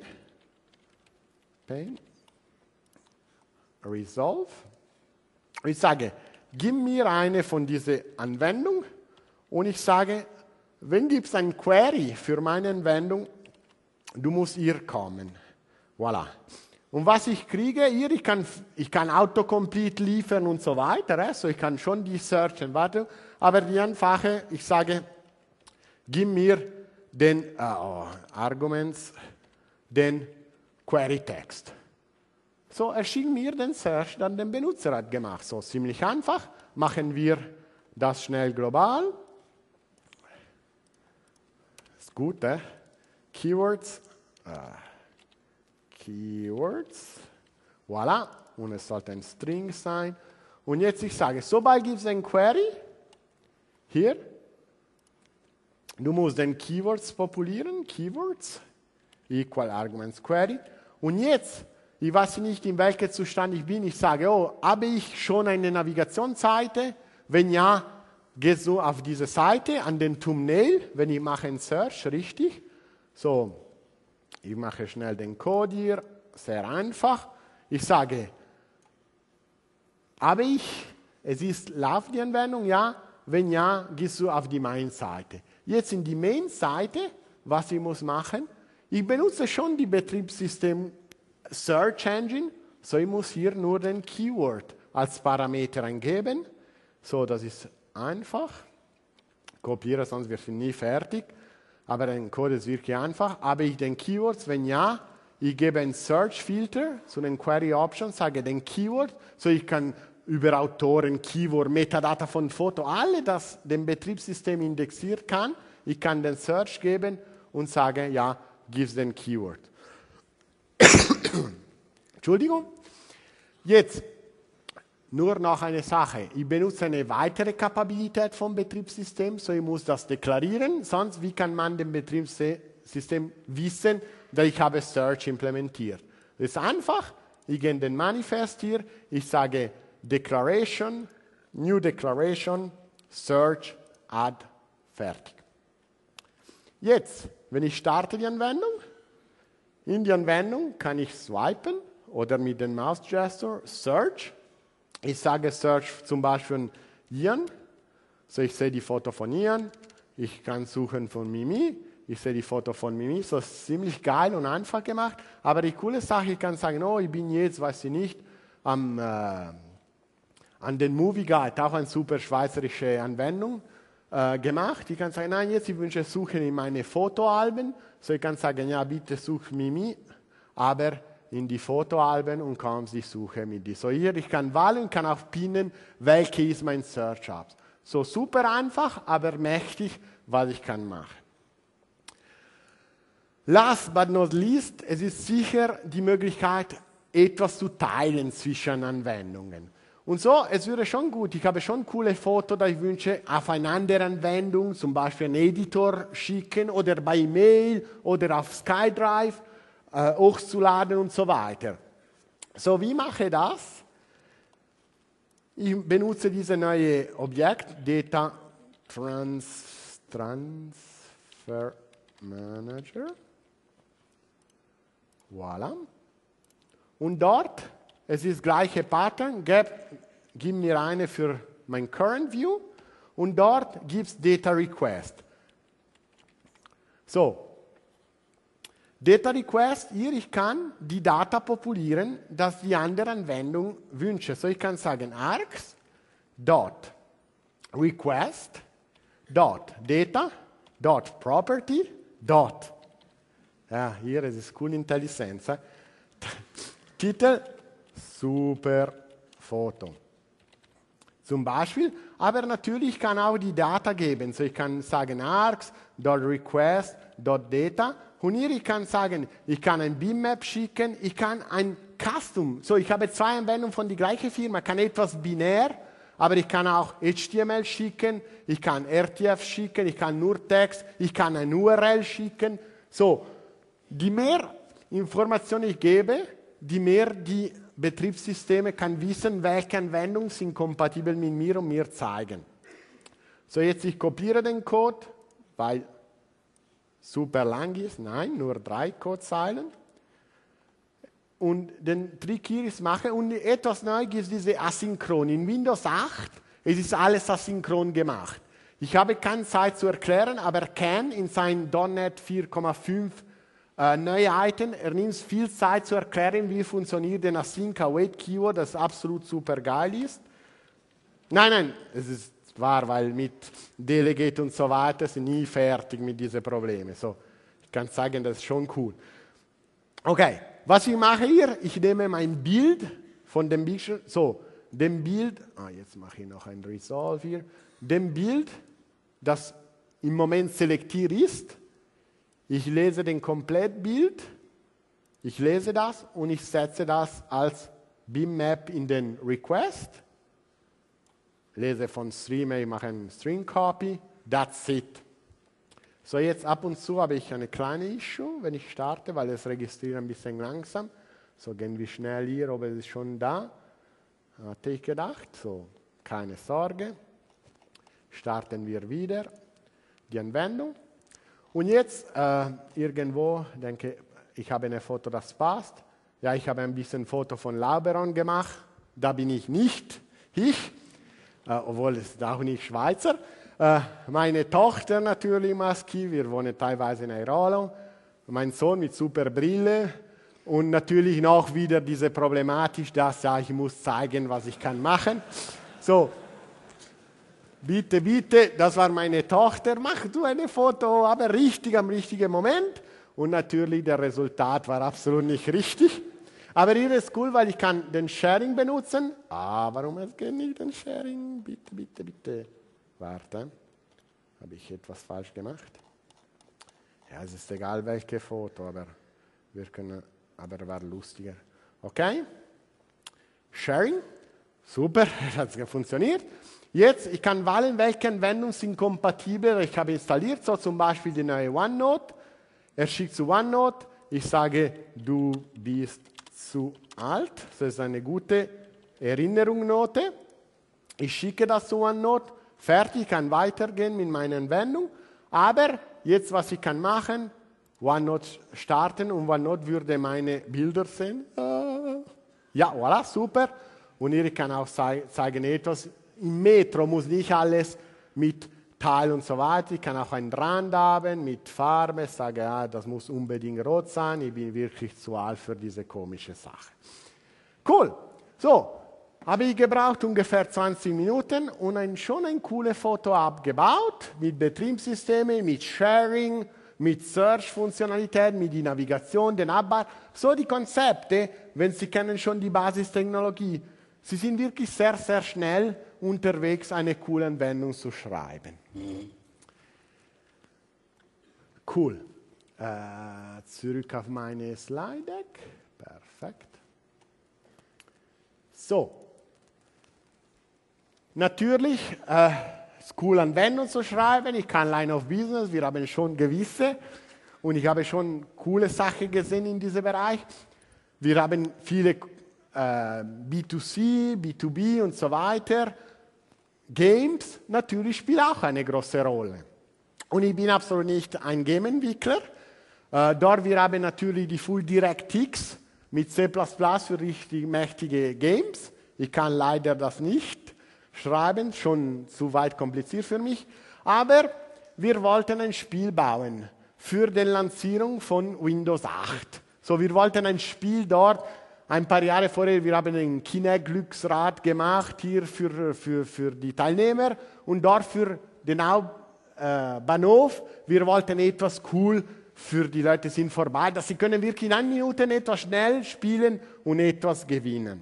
Resolve. Und ich sage, gib mir eine von dieser Anwendung und ich sage, wenn gibt es eine Query für meine Anwendung, du musst hier kommen. Voilà. Und was ich kriege hier, ich kann Autocomplete liefern und so weiter. So ich kann schon die searchen, warte. Aber die einfache, ich sage, gib mir den Arguments, den Query-Text. So erschien mir den Search, dann den Benutzer hat gemacht. So ziemlich einfach. Machen wir das schnell global. Ist gut, Keywords. Keywords. Voilà. Und es sollte ein String sein. Und jetzt ich sage, sobald gibt es ein Query, hier, du musst den Keywords populieren, Keywords, equal Arguments Query. Und jetzt, ich weiß nicht, in welchem Zustand ich bin, ich sage, oh, habe ich schon eine Navigationsseite? Wenn ja, gehst du auf diese Seite, an den Thumbnail, wenn ich mache einen Search, richtig? So, ich mache schnell den Code hier, sehr einfach. Ich sage, läuft die Anwendung? Ja. Wenn ja, gehst du auf die Main-Seite. Jetzt in die Main-Seite, was ich muss machen, ich benutze schon die Betriebssystem Search Engine, so ich muss hier nur den Keyword als Parameter eingeben. So, das ist einfach. Kopiere, sonst wird es nie fertig. Aber der Code ist wirklich einfach. Habe ich den Keywords? Wenn ja, ich gebe einen Search-Filter zu den Query Options, sage den Keyword, so ich kann über Autoren, Keyword, Metadata von Foto, alle das dem Betriebssystem indexiert kann. Ich kann den Search geben und sage, ja, gib den Keyword. Entschuldigung. Jetzt nur noch eine Sache. Ich benutze eine weitere Kapabilität vom Betriebssystem, so ich muss das deklarieren. Sonst, wie kann man dem Betriebssystem wissen, dass ich habe Search implementiert? Das ist einfach. Ich gehe in den Manifest hier. Ich sage Declaration, New Declaration, Search, Add, fertig. Jetzt, wenn ich starte die Anwendung, in die Anwendung kann ich swipen oder mit dem Mausgesture Search. Ich sage Search zum Beispiel von Ian. So, ich sehe die Foto von Ian. Ich kann suchen von Mimi. Ich sehe die Foto von Mimi. So, ist ziemlich geil und einfach gemacht. Aber die coole Sache, ich kann sagen, oh, ich bin jetzt, weiß ich nicht, an den Movie Guide, auch eine super schweizerische Anwendung gemacht. Ich kann sagen, nein, jetzt ich wünsche suchen in meine Fotoalben. So, ich kann sagen, ja, bitte such Mimi, aber in die Fotoalben und kommt die Suche mit die. So, hier, ich kann wählen, kann auch pinnen, welche ist mein Search Apps. So, super einfach, aber mächtig, was ich kann machen. Last but not least, es ist sicher die Möglichkeit, etwas zu teilen zwischen Anwendungen. Und so, es wäre schon gut, ich habe schon coole Fotos, die ich wünsche, auf eine andere Anwendung, zum Beispiel einen Editor schicken oder bei E-Mail oder auf SkyDrive hochzuladen und so weiter. So, wie mache ich das? Ich benutze dieses neue Objekt, Data Transfer Manager. Voilà. Und dort, es ist das gleiche Pattern, gib mir eine für mein Current View und dort gibt es Data Request. So, Data Request, hier ich kann die Data populieren, dass die andere Anwendung wünsche. So, ich kann sagen args dot request dot data dot property dot. Ja, hier ist es cool Intelligenz. Titel super Foto. Zum Beispiel, aber natürlich kann auch die Data geben. So, ich kann sagen args.request.data und hier ich kann sagen, ich kann ein Beammap schicken, ich kann ein Custom. So, ich habe zwei Anwendungen von der gleichen Firma, kann etwas binär, aber ich kann auch HTML schicken, ich kann RTF schicken, ich kann nur Text, ich kann ein URL schicken. So, die mehr Informationen ich gebe, die mehr die Betriebssysteme kann wissen, welche Anwendungen sind kompatibel mit mir und mir zeigen. So, jetzt ich kopiere den Code, weil super lang ist. Nein, nur 3 Codezeilen. Und den Trick hier ist machen und etwas neu gibt es diese Asynchron. In Windows 8 es ist alles asynchron gemacht. Ich habe keine Zeit zu erklären, aber Ken in seinem .NET 4.5 Neuheiten. Er nimmt viel Zeit zu erklären, wie funktioniert der Async Await Keyword, das absolut super geil ist. Nein, es ist wahr, weil mit Delegate und so weiter sind nie fertig mit diesen Problemen. So, ich kann sagen, das ist schon cool. Okay, was ich mache hier, ich nehme mein Bild von dem Bildschirm, jetzt mache ich noch ein Resolve hier, dem Bild, das im Moment selektiert ist, ich lese den Komplettbild, ich lese das und ich setze das als Bitmap in den Request, lese von Streamer, ich mache einen String Copy, that's it. So, jetzt ab und zu habe ich eine kleine Issue, wenn ich starte, weil es registriert ein bisschen langsam. So, gehen wir schnell hier, ob es ist schon da. Hatte ich gedacht, so, keine Sorge. Starten wir wieder die Anwendung. Und jetzt irgendwo, denke ich, habe ein Foto, das passt. Ja, ich habe ein bisschen Foto von Lauberon gemacht. Da bin ich nicht, obwohl es ist auch nicht Schweizer. Meine Tochter natürlich Maski, wir wohnen teilweise in Airolo. Mein Sohn mit super Brille. Und natürlich noch wieder diese Problematik, dass ja, ich muss zeigen, was ich kann machen. So, bitte, das war meine Tochter, mach du ein Foto, aber richtig am richtigen Moment. Und natürlich, der Resultat war absolut nicht richtig. Aber hier ist cool, weil ich kann den Sharing benutzen. Warum es geht nicht, den Sharing? Bitte. Warte, habe ich etwas falsch gemacht? Ja, es ist egal, welches Foto, aber war lustiger. Okay? Sharing, super, hat funktioniert. Jetzt, ich kann wählen, welche Anwendungen sind kompatibel. Ich habe installiert, so zum Beispiel die neue OneNote. Er schickt zu OneNote. Ich sage, du bist zu alt. Das ist eine gute Erinnerungsnote. Ich schicke das zu OneNote. Fertig, ich kann weitergehen mit meiner Anwendung. Aber jetzt, was ich kann machen, OneNote starten und OneNote würde meine Bilder sehen. Ja, voilà, super. Und hier kann auch zeigen etwas. Im Metro muss nicht alles mit Teil und so weiter. Ich kann auch einen Rand haben mit Farbe. Ich sage, ja, das muss unbedingt rot sein. Ich bin wirklich zu alt für diese komische Sache. Cool. So, habe ich gebraucht ungefähr 20 Minuten und schon ein cooles Foto abgebaut mit Betriebssystemen, mit Sharing, mit Search-Funktionalität, mit der Navigation, den Abbau. So die Konzepte, wenn Sie kennen schon die Basistechnologie, Sie sind wirklich sehr, sehr schnell unterwegs, eine coole Anwendung zu schreiben. Cool. Zurück auf meine Slide Deck. Perfekt. So. Natürlich, es ist cool, Anwendungen zu schreiben. Ich kann Line of Business, wir haben schon gewisse. Und ich habe schon coole Sachen gesehen in diesem Bereich. Wir haben viele B2C, B2B und so weiter. Games natürlich spielen auch eine große Rolle. Und ich bin absolut nicht ein Game-Entwickler. Dort wir haben natürlich die Full DirectX mit C++ für richtig mächtige Games. Ich kann leider das nicht schreiben, schon zu weit kompliziert für mich. Aber wir wollten ein Spiel bauen für die Lancierung von Windows 8. So, wir wollten ein Spiel dort. Ein paar Jahre vorher, wir haben ein Kinect-Glücksrad gemacht hier für die Teilnehmer und dort für den Bahnhof. Wir wollten etwas cool für die Leute sind vorbei, dass sie können wirklich in 1 Minute etwas schnell spielen und etwas gewinnen.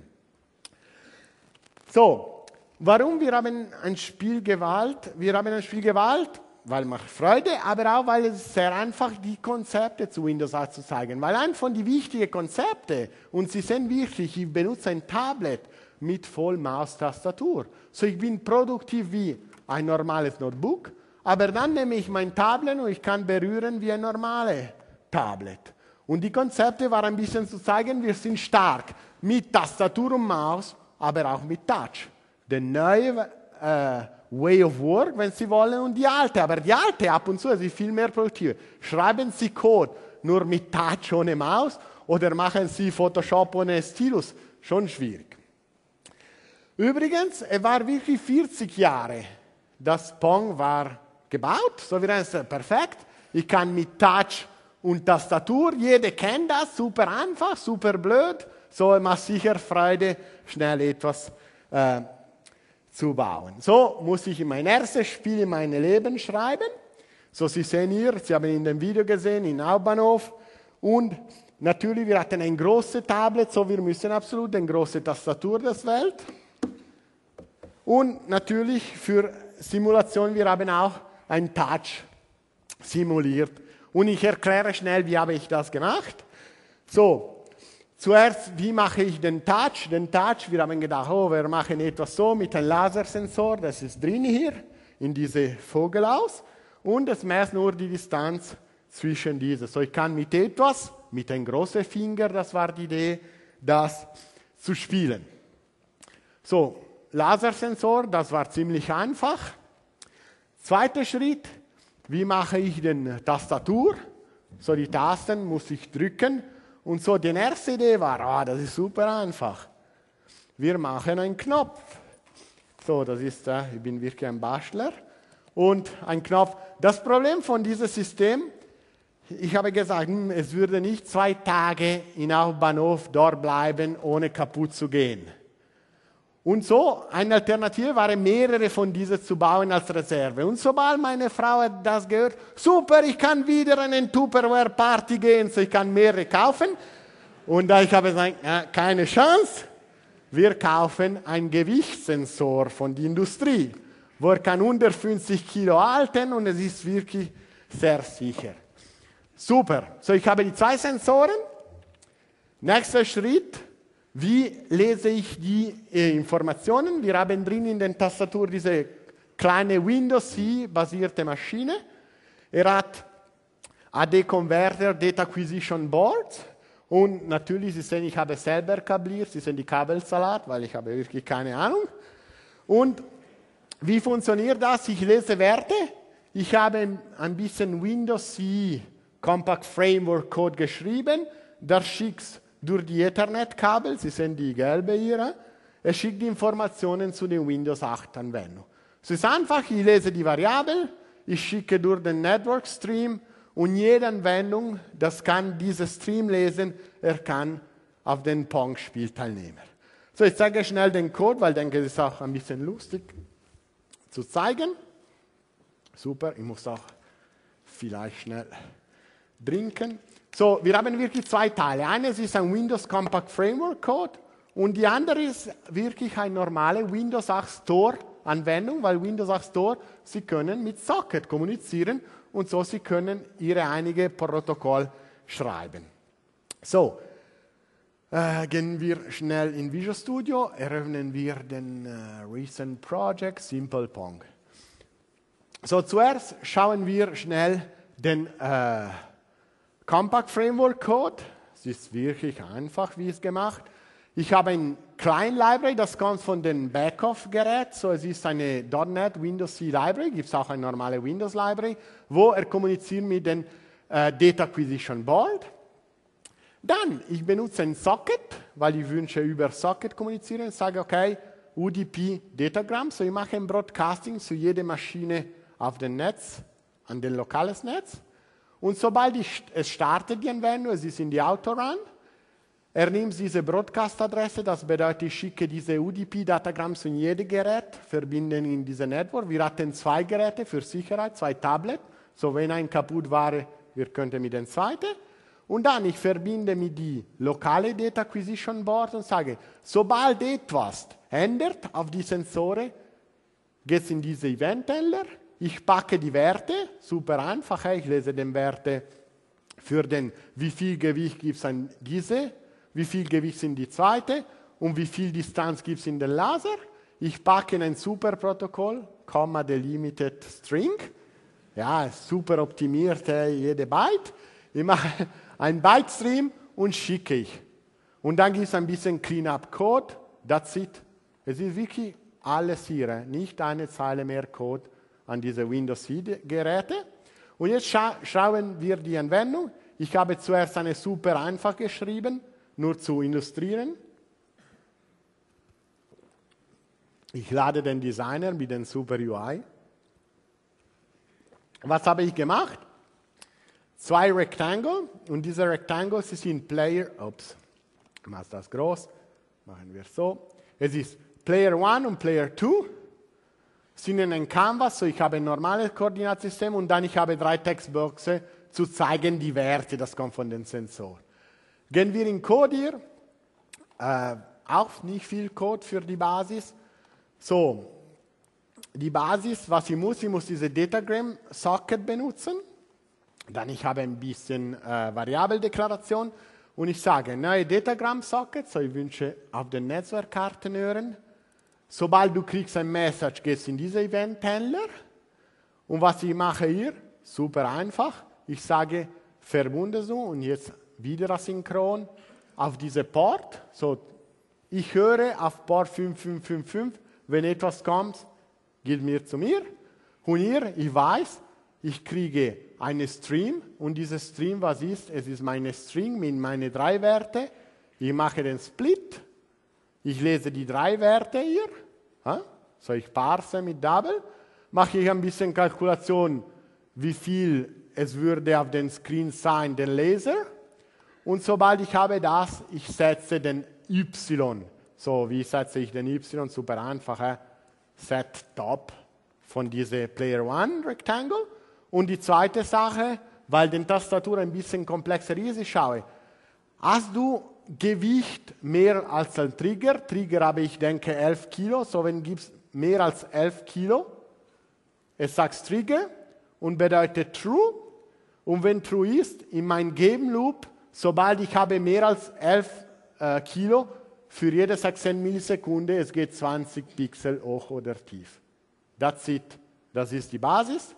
So, warum wir haben ein Spiel gewählt? Wir haben ein Spiel gewählt, weil macht Freude, aber auch, weil es sehr einfach die Konzepte zu Windows 8 zu zeigen. Weil ein von den wichtigen Konzepten, und Sie sehen wirklich, ich benutze ein Tablet mit Vollmaustastatur. So, ich bin produktiv wie ein normales Notebook, aber dann nehme ich mein Tablet und ich kann berühren wie ein normales Tablet. Und die Konzepte waren ein bisschen zu zeigen, wir sind stark mit Tastatur und Maus, aber auch mit Touch. Der neue Way of Work, wenn Sie wollen, und die alte. Aber die alte ab und zu ist viel mehr produktiv. Schreiben Sie Code nur mit Touch ohne Maus oder machen Sie Photoshop ohne Stylus. Schon schwierig. Übrigens, es war wirklich 40 Jahre. Das Pong war gebaut, so wie es perfekt. Ich kann mit Touch und Tastatur. Jeder kennt das, super einfach, super blöd. So macht sicher Freude, schnell etwas zu bauen. So muss ich mein erstes Spiel in meinem Leben schreiben. So, Sie sehen hier, Sie haben in dem Video gesehen, in Hauptbahnhof. Und natürlich, wir hatten ein großes Tablet, so wir müssen absolut eine große Tastatur der Welt. Und natürlich für Simulation, wir haben auch ein Touch simuliert. Und ich erkläre schnell, wie habe ich das gemacht. So, zuerst, wie mache ich den Touch? Den Touch, wir haben gedacht, wir machen etwas so mit einem Lasersensor, das ist drin hier, in diese Vogelaus. Und es messt nur die Distanz zwischen diesen. So, ich kann mit etwas, mit einem großen Finger, das war die Idee, das zu spielen. So, Lasersensor, das war ziemlich einfach. Zweiter Schritt, wie mache ich den Tastatur? So, die Tasten muss ich drücken. Und so, die erste Idee war, das ist super einfach. Wir machen einen Knopf. So, das ist, ich bin wirklich ein Bastler. Und ein Knopf. Das Problem von diesem System, ich habe gesagt, es würde nicht 2 Tage in Hauptbahnhof dort bleiben, ohne kaputt zu gehen. Und so, eine Alternative war, mehrere von diesen zu bauen als Reserve. Und sobald meine Frau hat das gehört, super, ich kann wieder in eine Tupperware-Party gehen, so ich kann mehrere kaufen. Und da ich habe gesagt, keine Chance, wir kaufen einen Gewichtssensor von der Industrie, wo er kann 150 Kilo halten und es ist wirklich sehr sicher. Super, so ich habe die 2 Sensoren. Nächster Schritt. Wie lese ich die Informationen? Wir haben drin in der Tastatur diese kleine Windows-C-basierte Maschine. Er hat AD-Converter, Data Acquisition Board. Und natürlich, Sie sehen, ich habe selber kabliert. Sie sehen die Kabelsalat, weil ich habe wirklich keine Ahnung. Und wie funktioniert das? Ich lese Werte. Ich habe ein bisschen Windows-C Compact Framework Code geschrieben. Das schickt durch die Ethernet-Kabel, Sie sehen die gelbe hier, es schickt die Informationen zu der Windows 8 Anwendung. Es ist einfach, ich lese die Variable, ich schicke durch den Network Stream und jede Anwendung, das kann diesen Stream lesen, er kann auf den Pong-Spiel teilnehmen. So, ich zeige schnell den Code, weil ich denke, es ist auch ein bisschen lustig zu zeigen. Super, ich muss auch vielleicht schnell trinken. So, wir haben wirklich 2 Teile. Eines ist ein Windows Compact Framework Code und die andere ist wirklich eine normale Windows 8 Store Anwendung, weil Windows 8 Store, Sie können mit Socket kommunizieren und so Sie können Ihre einige Protokoll schreiben. So, gehen wir schnell in Visual Studio, eröffnen wir den Recent Project Simple Pong. So, zuerst schauen wir schnell den Compact Framework Code. Es ist wirklich einfach, wie es gemacht. Ich habe ein kleines Library, das kommt von dem Backoff-Gerät. So, es ist eine .NET Windows C Library, gibt es auch eine normale Windows Library, wo er kommuniziert mit dem Data Acquisition Board. Dann, ich benutze ein Socket, weil ich wünsche über Socket kommunizieren. Ich sage, okay, UDP Datagram. So, ich mache ein Broadcasting zu jeder Maschine auf dem Netz, an dem lokales Netz. Und sobald es startet, die Anwendung, es ist in die Autorun, er nimmt diese Broadcast-Adresse, das bedeutet, ich schicke diese UDP-Datagramm zu jedem Gerät, verbinden in diese Network. Wir hatten 2 Geräte für Sicherheit, 2 Tablets. So, wenn ein kaputt war, wir könnten mit dem zweiten. Und dann, ich verbinde mit die lokale Data Acquisition Board und sage, sobald etwas ändert auf die Sensoren, geht es in diese Event-Handler. Ich packe die Werte, super einfach, ich lese die Werte für den, wie viel Gewicht gibt es an diese, wie viel Gewicht sind die zweite und wie viel Distanz gibt es in den Laser. Ich packe in ein Superprotokoll, Comma Delimited String, ja, super optimiert jede Byte. Ich mache einen Byte-Stream und schicke ich. Und dann gibt es ein bisschen Cleanup-Code, that's it. Es ist wirklich alles hier, nicht eine Zeile mehr Code an diese Windows-C-Geräte. Und jetzt schauen wir die Anwendung. Ich habe zuerst eine super einfach geschrieben, nur zu illustrieren. Ich lade den Designer mit dem Super UI. Was habe ich gemacht? 2 Rectangle und diese Rectangles sind Player, ups, mach das groß, machen wir so. Es ist Player 1 und Player 2, sind in einem Canvas, so ich habe ein normales Koordinatsystem und dann ich habe 3 Textboxen zu zeigen die Werte, das kommt von den Sensoren. Gehen wir in Code hier, auch nicht viel Code für die Basis. So, die Basis, was ich muss diese Datagram Socket benutzen. Dann ich habe ein bisschen Variabeldeklaration und ich sage neue Datagram Socket, so ich wünsche auf den Netzwerkkarten hören. Sobald du kriegst ein Message, gehst in diese Event-Händler. Und was ich mache hier, super einfach, ich sage verbunden so und jetzt wieder asynchron auf diese Port. So, ich höre auf Port 5555, wenn etwas kommt, geht mir zu mir. Und hier, ich weiß, ich kriege einen Stream und dieses Stream, was ist? Es ist meine String mit meinen 3 Werten. Ich mache den Split. Ich lese die 3 Werte hier. So, ich parse mit Double. Mache ich ein bisschen Kalkulation, wie viel es würde auf den Screen sein, den Laser. Und sobald ich habe das, ich setze den Y. So, wie setze ich den Y? Super einfach. Set Top von diesem Player 1 Rectangle. Und die zweite Sache, weil die Tastatur ein bisschen komplexer ist, ich schaue, hast du Gewicht mehr als ein Trigger? Trigger habe ich, denke, 11 Kilo. So, wenn gibt es mehr als 11 Kilo, es sagt Trigger und bedeutet True. Und wenn True ist, in meinem Game Loop, sobald ich habe mehr als 11 Kilo, für jede 16 Millisekunden, es geht 20 Pixel hoch oder tief. That's it. Das ist die Basis.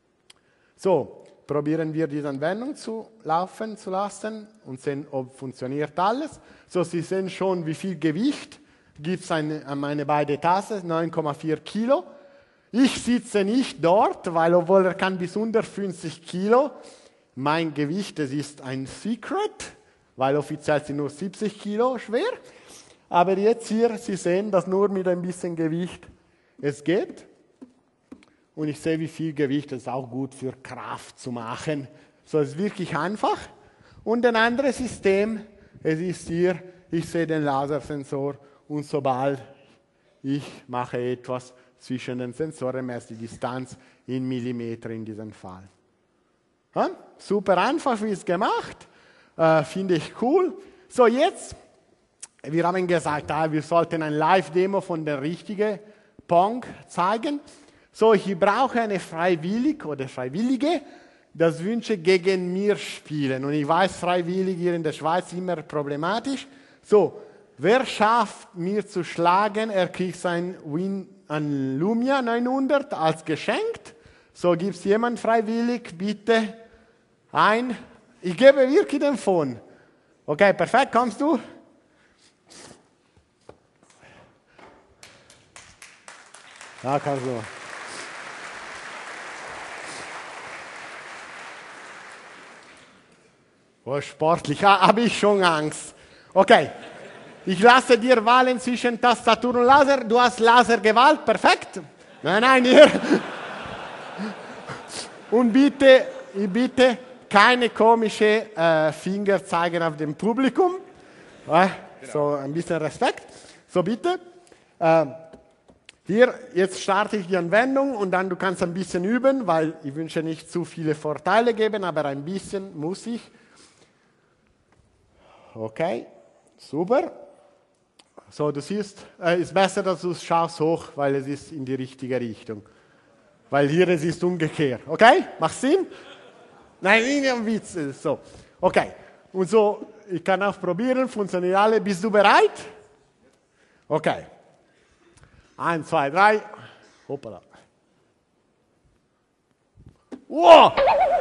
So, probieren wir diese Anwendung zu laufen zu lassen und sehen, ob funktioniert alles. So, Sie sehen schon, wie viel Gewicht gibt es an meine beiden Tasten, 9,4 Kilo. Ich sitze nicht dort, weil obwohl er kann bis 150 Kilo, mein Gewicht, das ist ein Secret, weil offiziell sind nur 70 Kilo schwer. Aber jetzt hier, Sie sehen, dass nur mit ein bisschen Gewicht es geht. Und ich sehe, wie viel Gewicht ist auch gut für Kraft zu machen. So, es ist wirklich einfach. Und ein anderes System, es ist hier, ich sehe den Lasersensor und sobald ich mache etwas zwischen den Sensoren, messe die Distanz in Millimeter in diesem Fall. Ja? Super einfach, wie es gemacht. Finde ich cool. So, jetzt, wir haben gesagt, wir sollten ein Live-Demo von der richtigen Pong zeigen. So, ich brauche eine Freiwillige oder Freiwillige, das wünsche gegen mir spielen. Und ich weiß, freiwillig hier in der Schweiz immer problematisch. So, wer schafft mir zu schlagen, er kriegt sein Win an Lumia 900 als geschenkt. So, gibt es jemand freiwillig, bitte ein. Ich gebe wirklich den Phone. Okay, perfekt, kommst du? Ja, kannst du. Oh, sportlich, habe ich schon Angst. Okay, ich lasse dir Wahlen zwischen Tastatur und Laser. Du hast Lasergewalt, perfekt. Nein, hier. Und bitte keine komischen Finger zeigen auf dem Publikum. So, ein bisschen Respekt. So, bitte. Hier, jetzt starte ich die Anwendung und dann du kannst ein bisschen üben, weil ich wünsche nicht zu viele Vorteile geben, aber ein bisschen muss ich. Okay, super. So, du siehst, ist besser, dass du schaust hoch, weil es ist in die richtige Richtung. Weil hier es ist umgekehrt. Okay, macht Sinn? Nein, irgendwie ein Witz. So, okay. Und so, ich kann auch probieren, funktioniert alle. Bist du bereit? Okay. 1, 2, 3. Hoppala. Wow!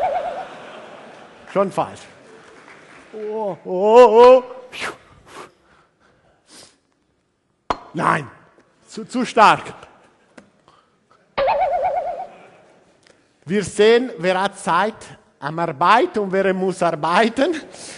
Schon falsch. Oh. Nein, zu stark. Wir sehen, wer hat Zeit am Arbeit und wer muss arbeiten.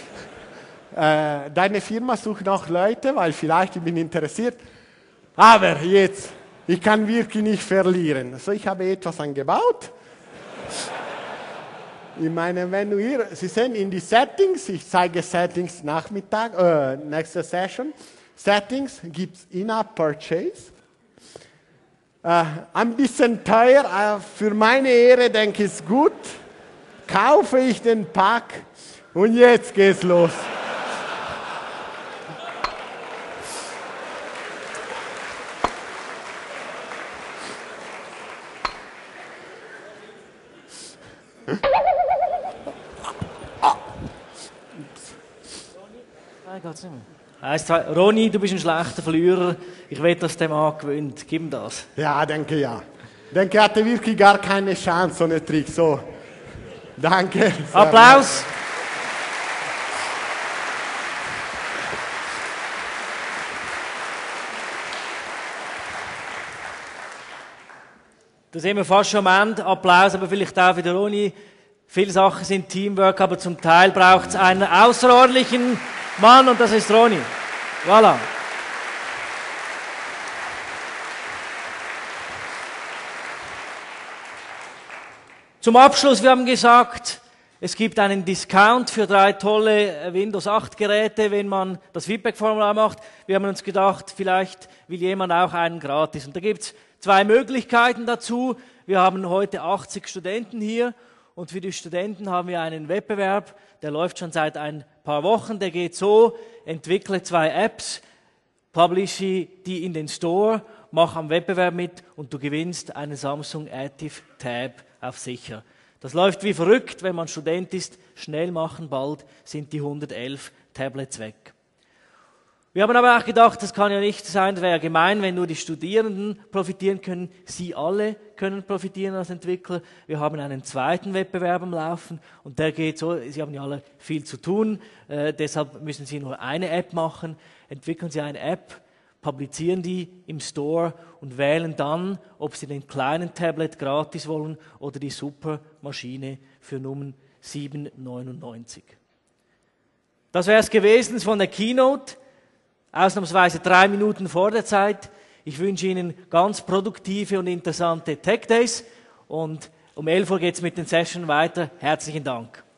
Deine Firma sucht noch Leute, weil vielleicht ich bin interessiert. Aber jetzt, ich kann wirklich nicht verlieren. Also ich habe etwas angebaut. Ich meine, wenn Sie sehen in die Settings, ich zeige Settings nächste Session. Settings gibt es In-App Purchase. Ein bisschen teuer, für meine Ehre denke ich, ist gut. Kaufe ich den Pack und jetzt geht's los. Ronny, du bist ein schlechter Verlierer. Ich will, dass der Mann gewinnt. Gib ihm das. Ja, denke ja. Denke, er hatte wirklich gar keine Chance, so eine Trick. So. Danke. Applaus. Da sind wir fast schon am Ende. Applaus, aber vielleicht auch für den Ronny. Viele Sachen sind Teamwork, aber zum Teil braucht es einen außerordentlichen Mann und das ist Ronny. Voilà. Zum Abschluss, wir haben gesagt, es gibt einen Discount für 3 tolle Windows 8 Geräte, wenn man das Feedback-Formular macht. Wir haben uns gedacht, vielleicht will jemand auch einen gratis. Und da gibt es 2 Möglichkeiten dazu. Wir haben heute 80 Studenten hier und für die Studenten haben wir einen Wettbewerb, der läuft schon seit ein paar Wochen. Der geht so: entwickle 2 Apps, publishe die in den Store, mach am Wettbewerb mit und du gewinnst einen Samsung Active Tab auf sicher. Das läuft wie verrückt, wenn man Student ist. Schnell machen, bald sind die 111 Tablets weg. Wir haben aber auch gedacht, das kann ja nicht sein, das wäre ja gemein, wenn nur die Studierenden profitieren können. Sie alle können profitieren als Entwickler. Wir haben einen zweiten Wettbewerb am Laufen und der geht so, Sie haben ja alle viel zu tun, deshalb müssen Sie nur eine App machen. Entwickeln Sie eine App, publizieren die im Store und wählen dann, ob Sie den kleinen Tablet gratis wollen oder die Supermaschine für Nummer 7,99. Das wäre es gewesen von der Keynote. Ausnahmsweise 3 Minuten vor der Zeit. Ich wünsche Ihnen ganz produktive und interessante Tech Days und um 11 Uhr geht es mit den Sessions weiter. Herzlichen Dank.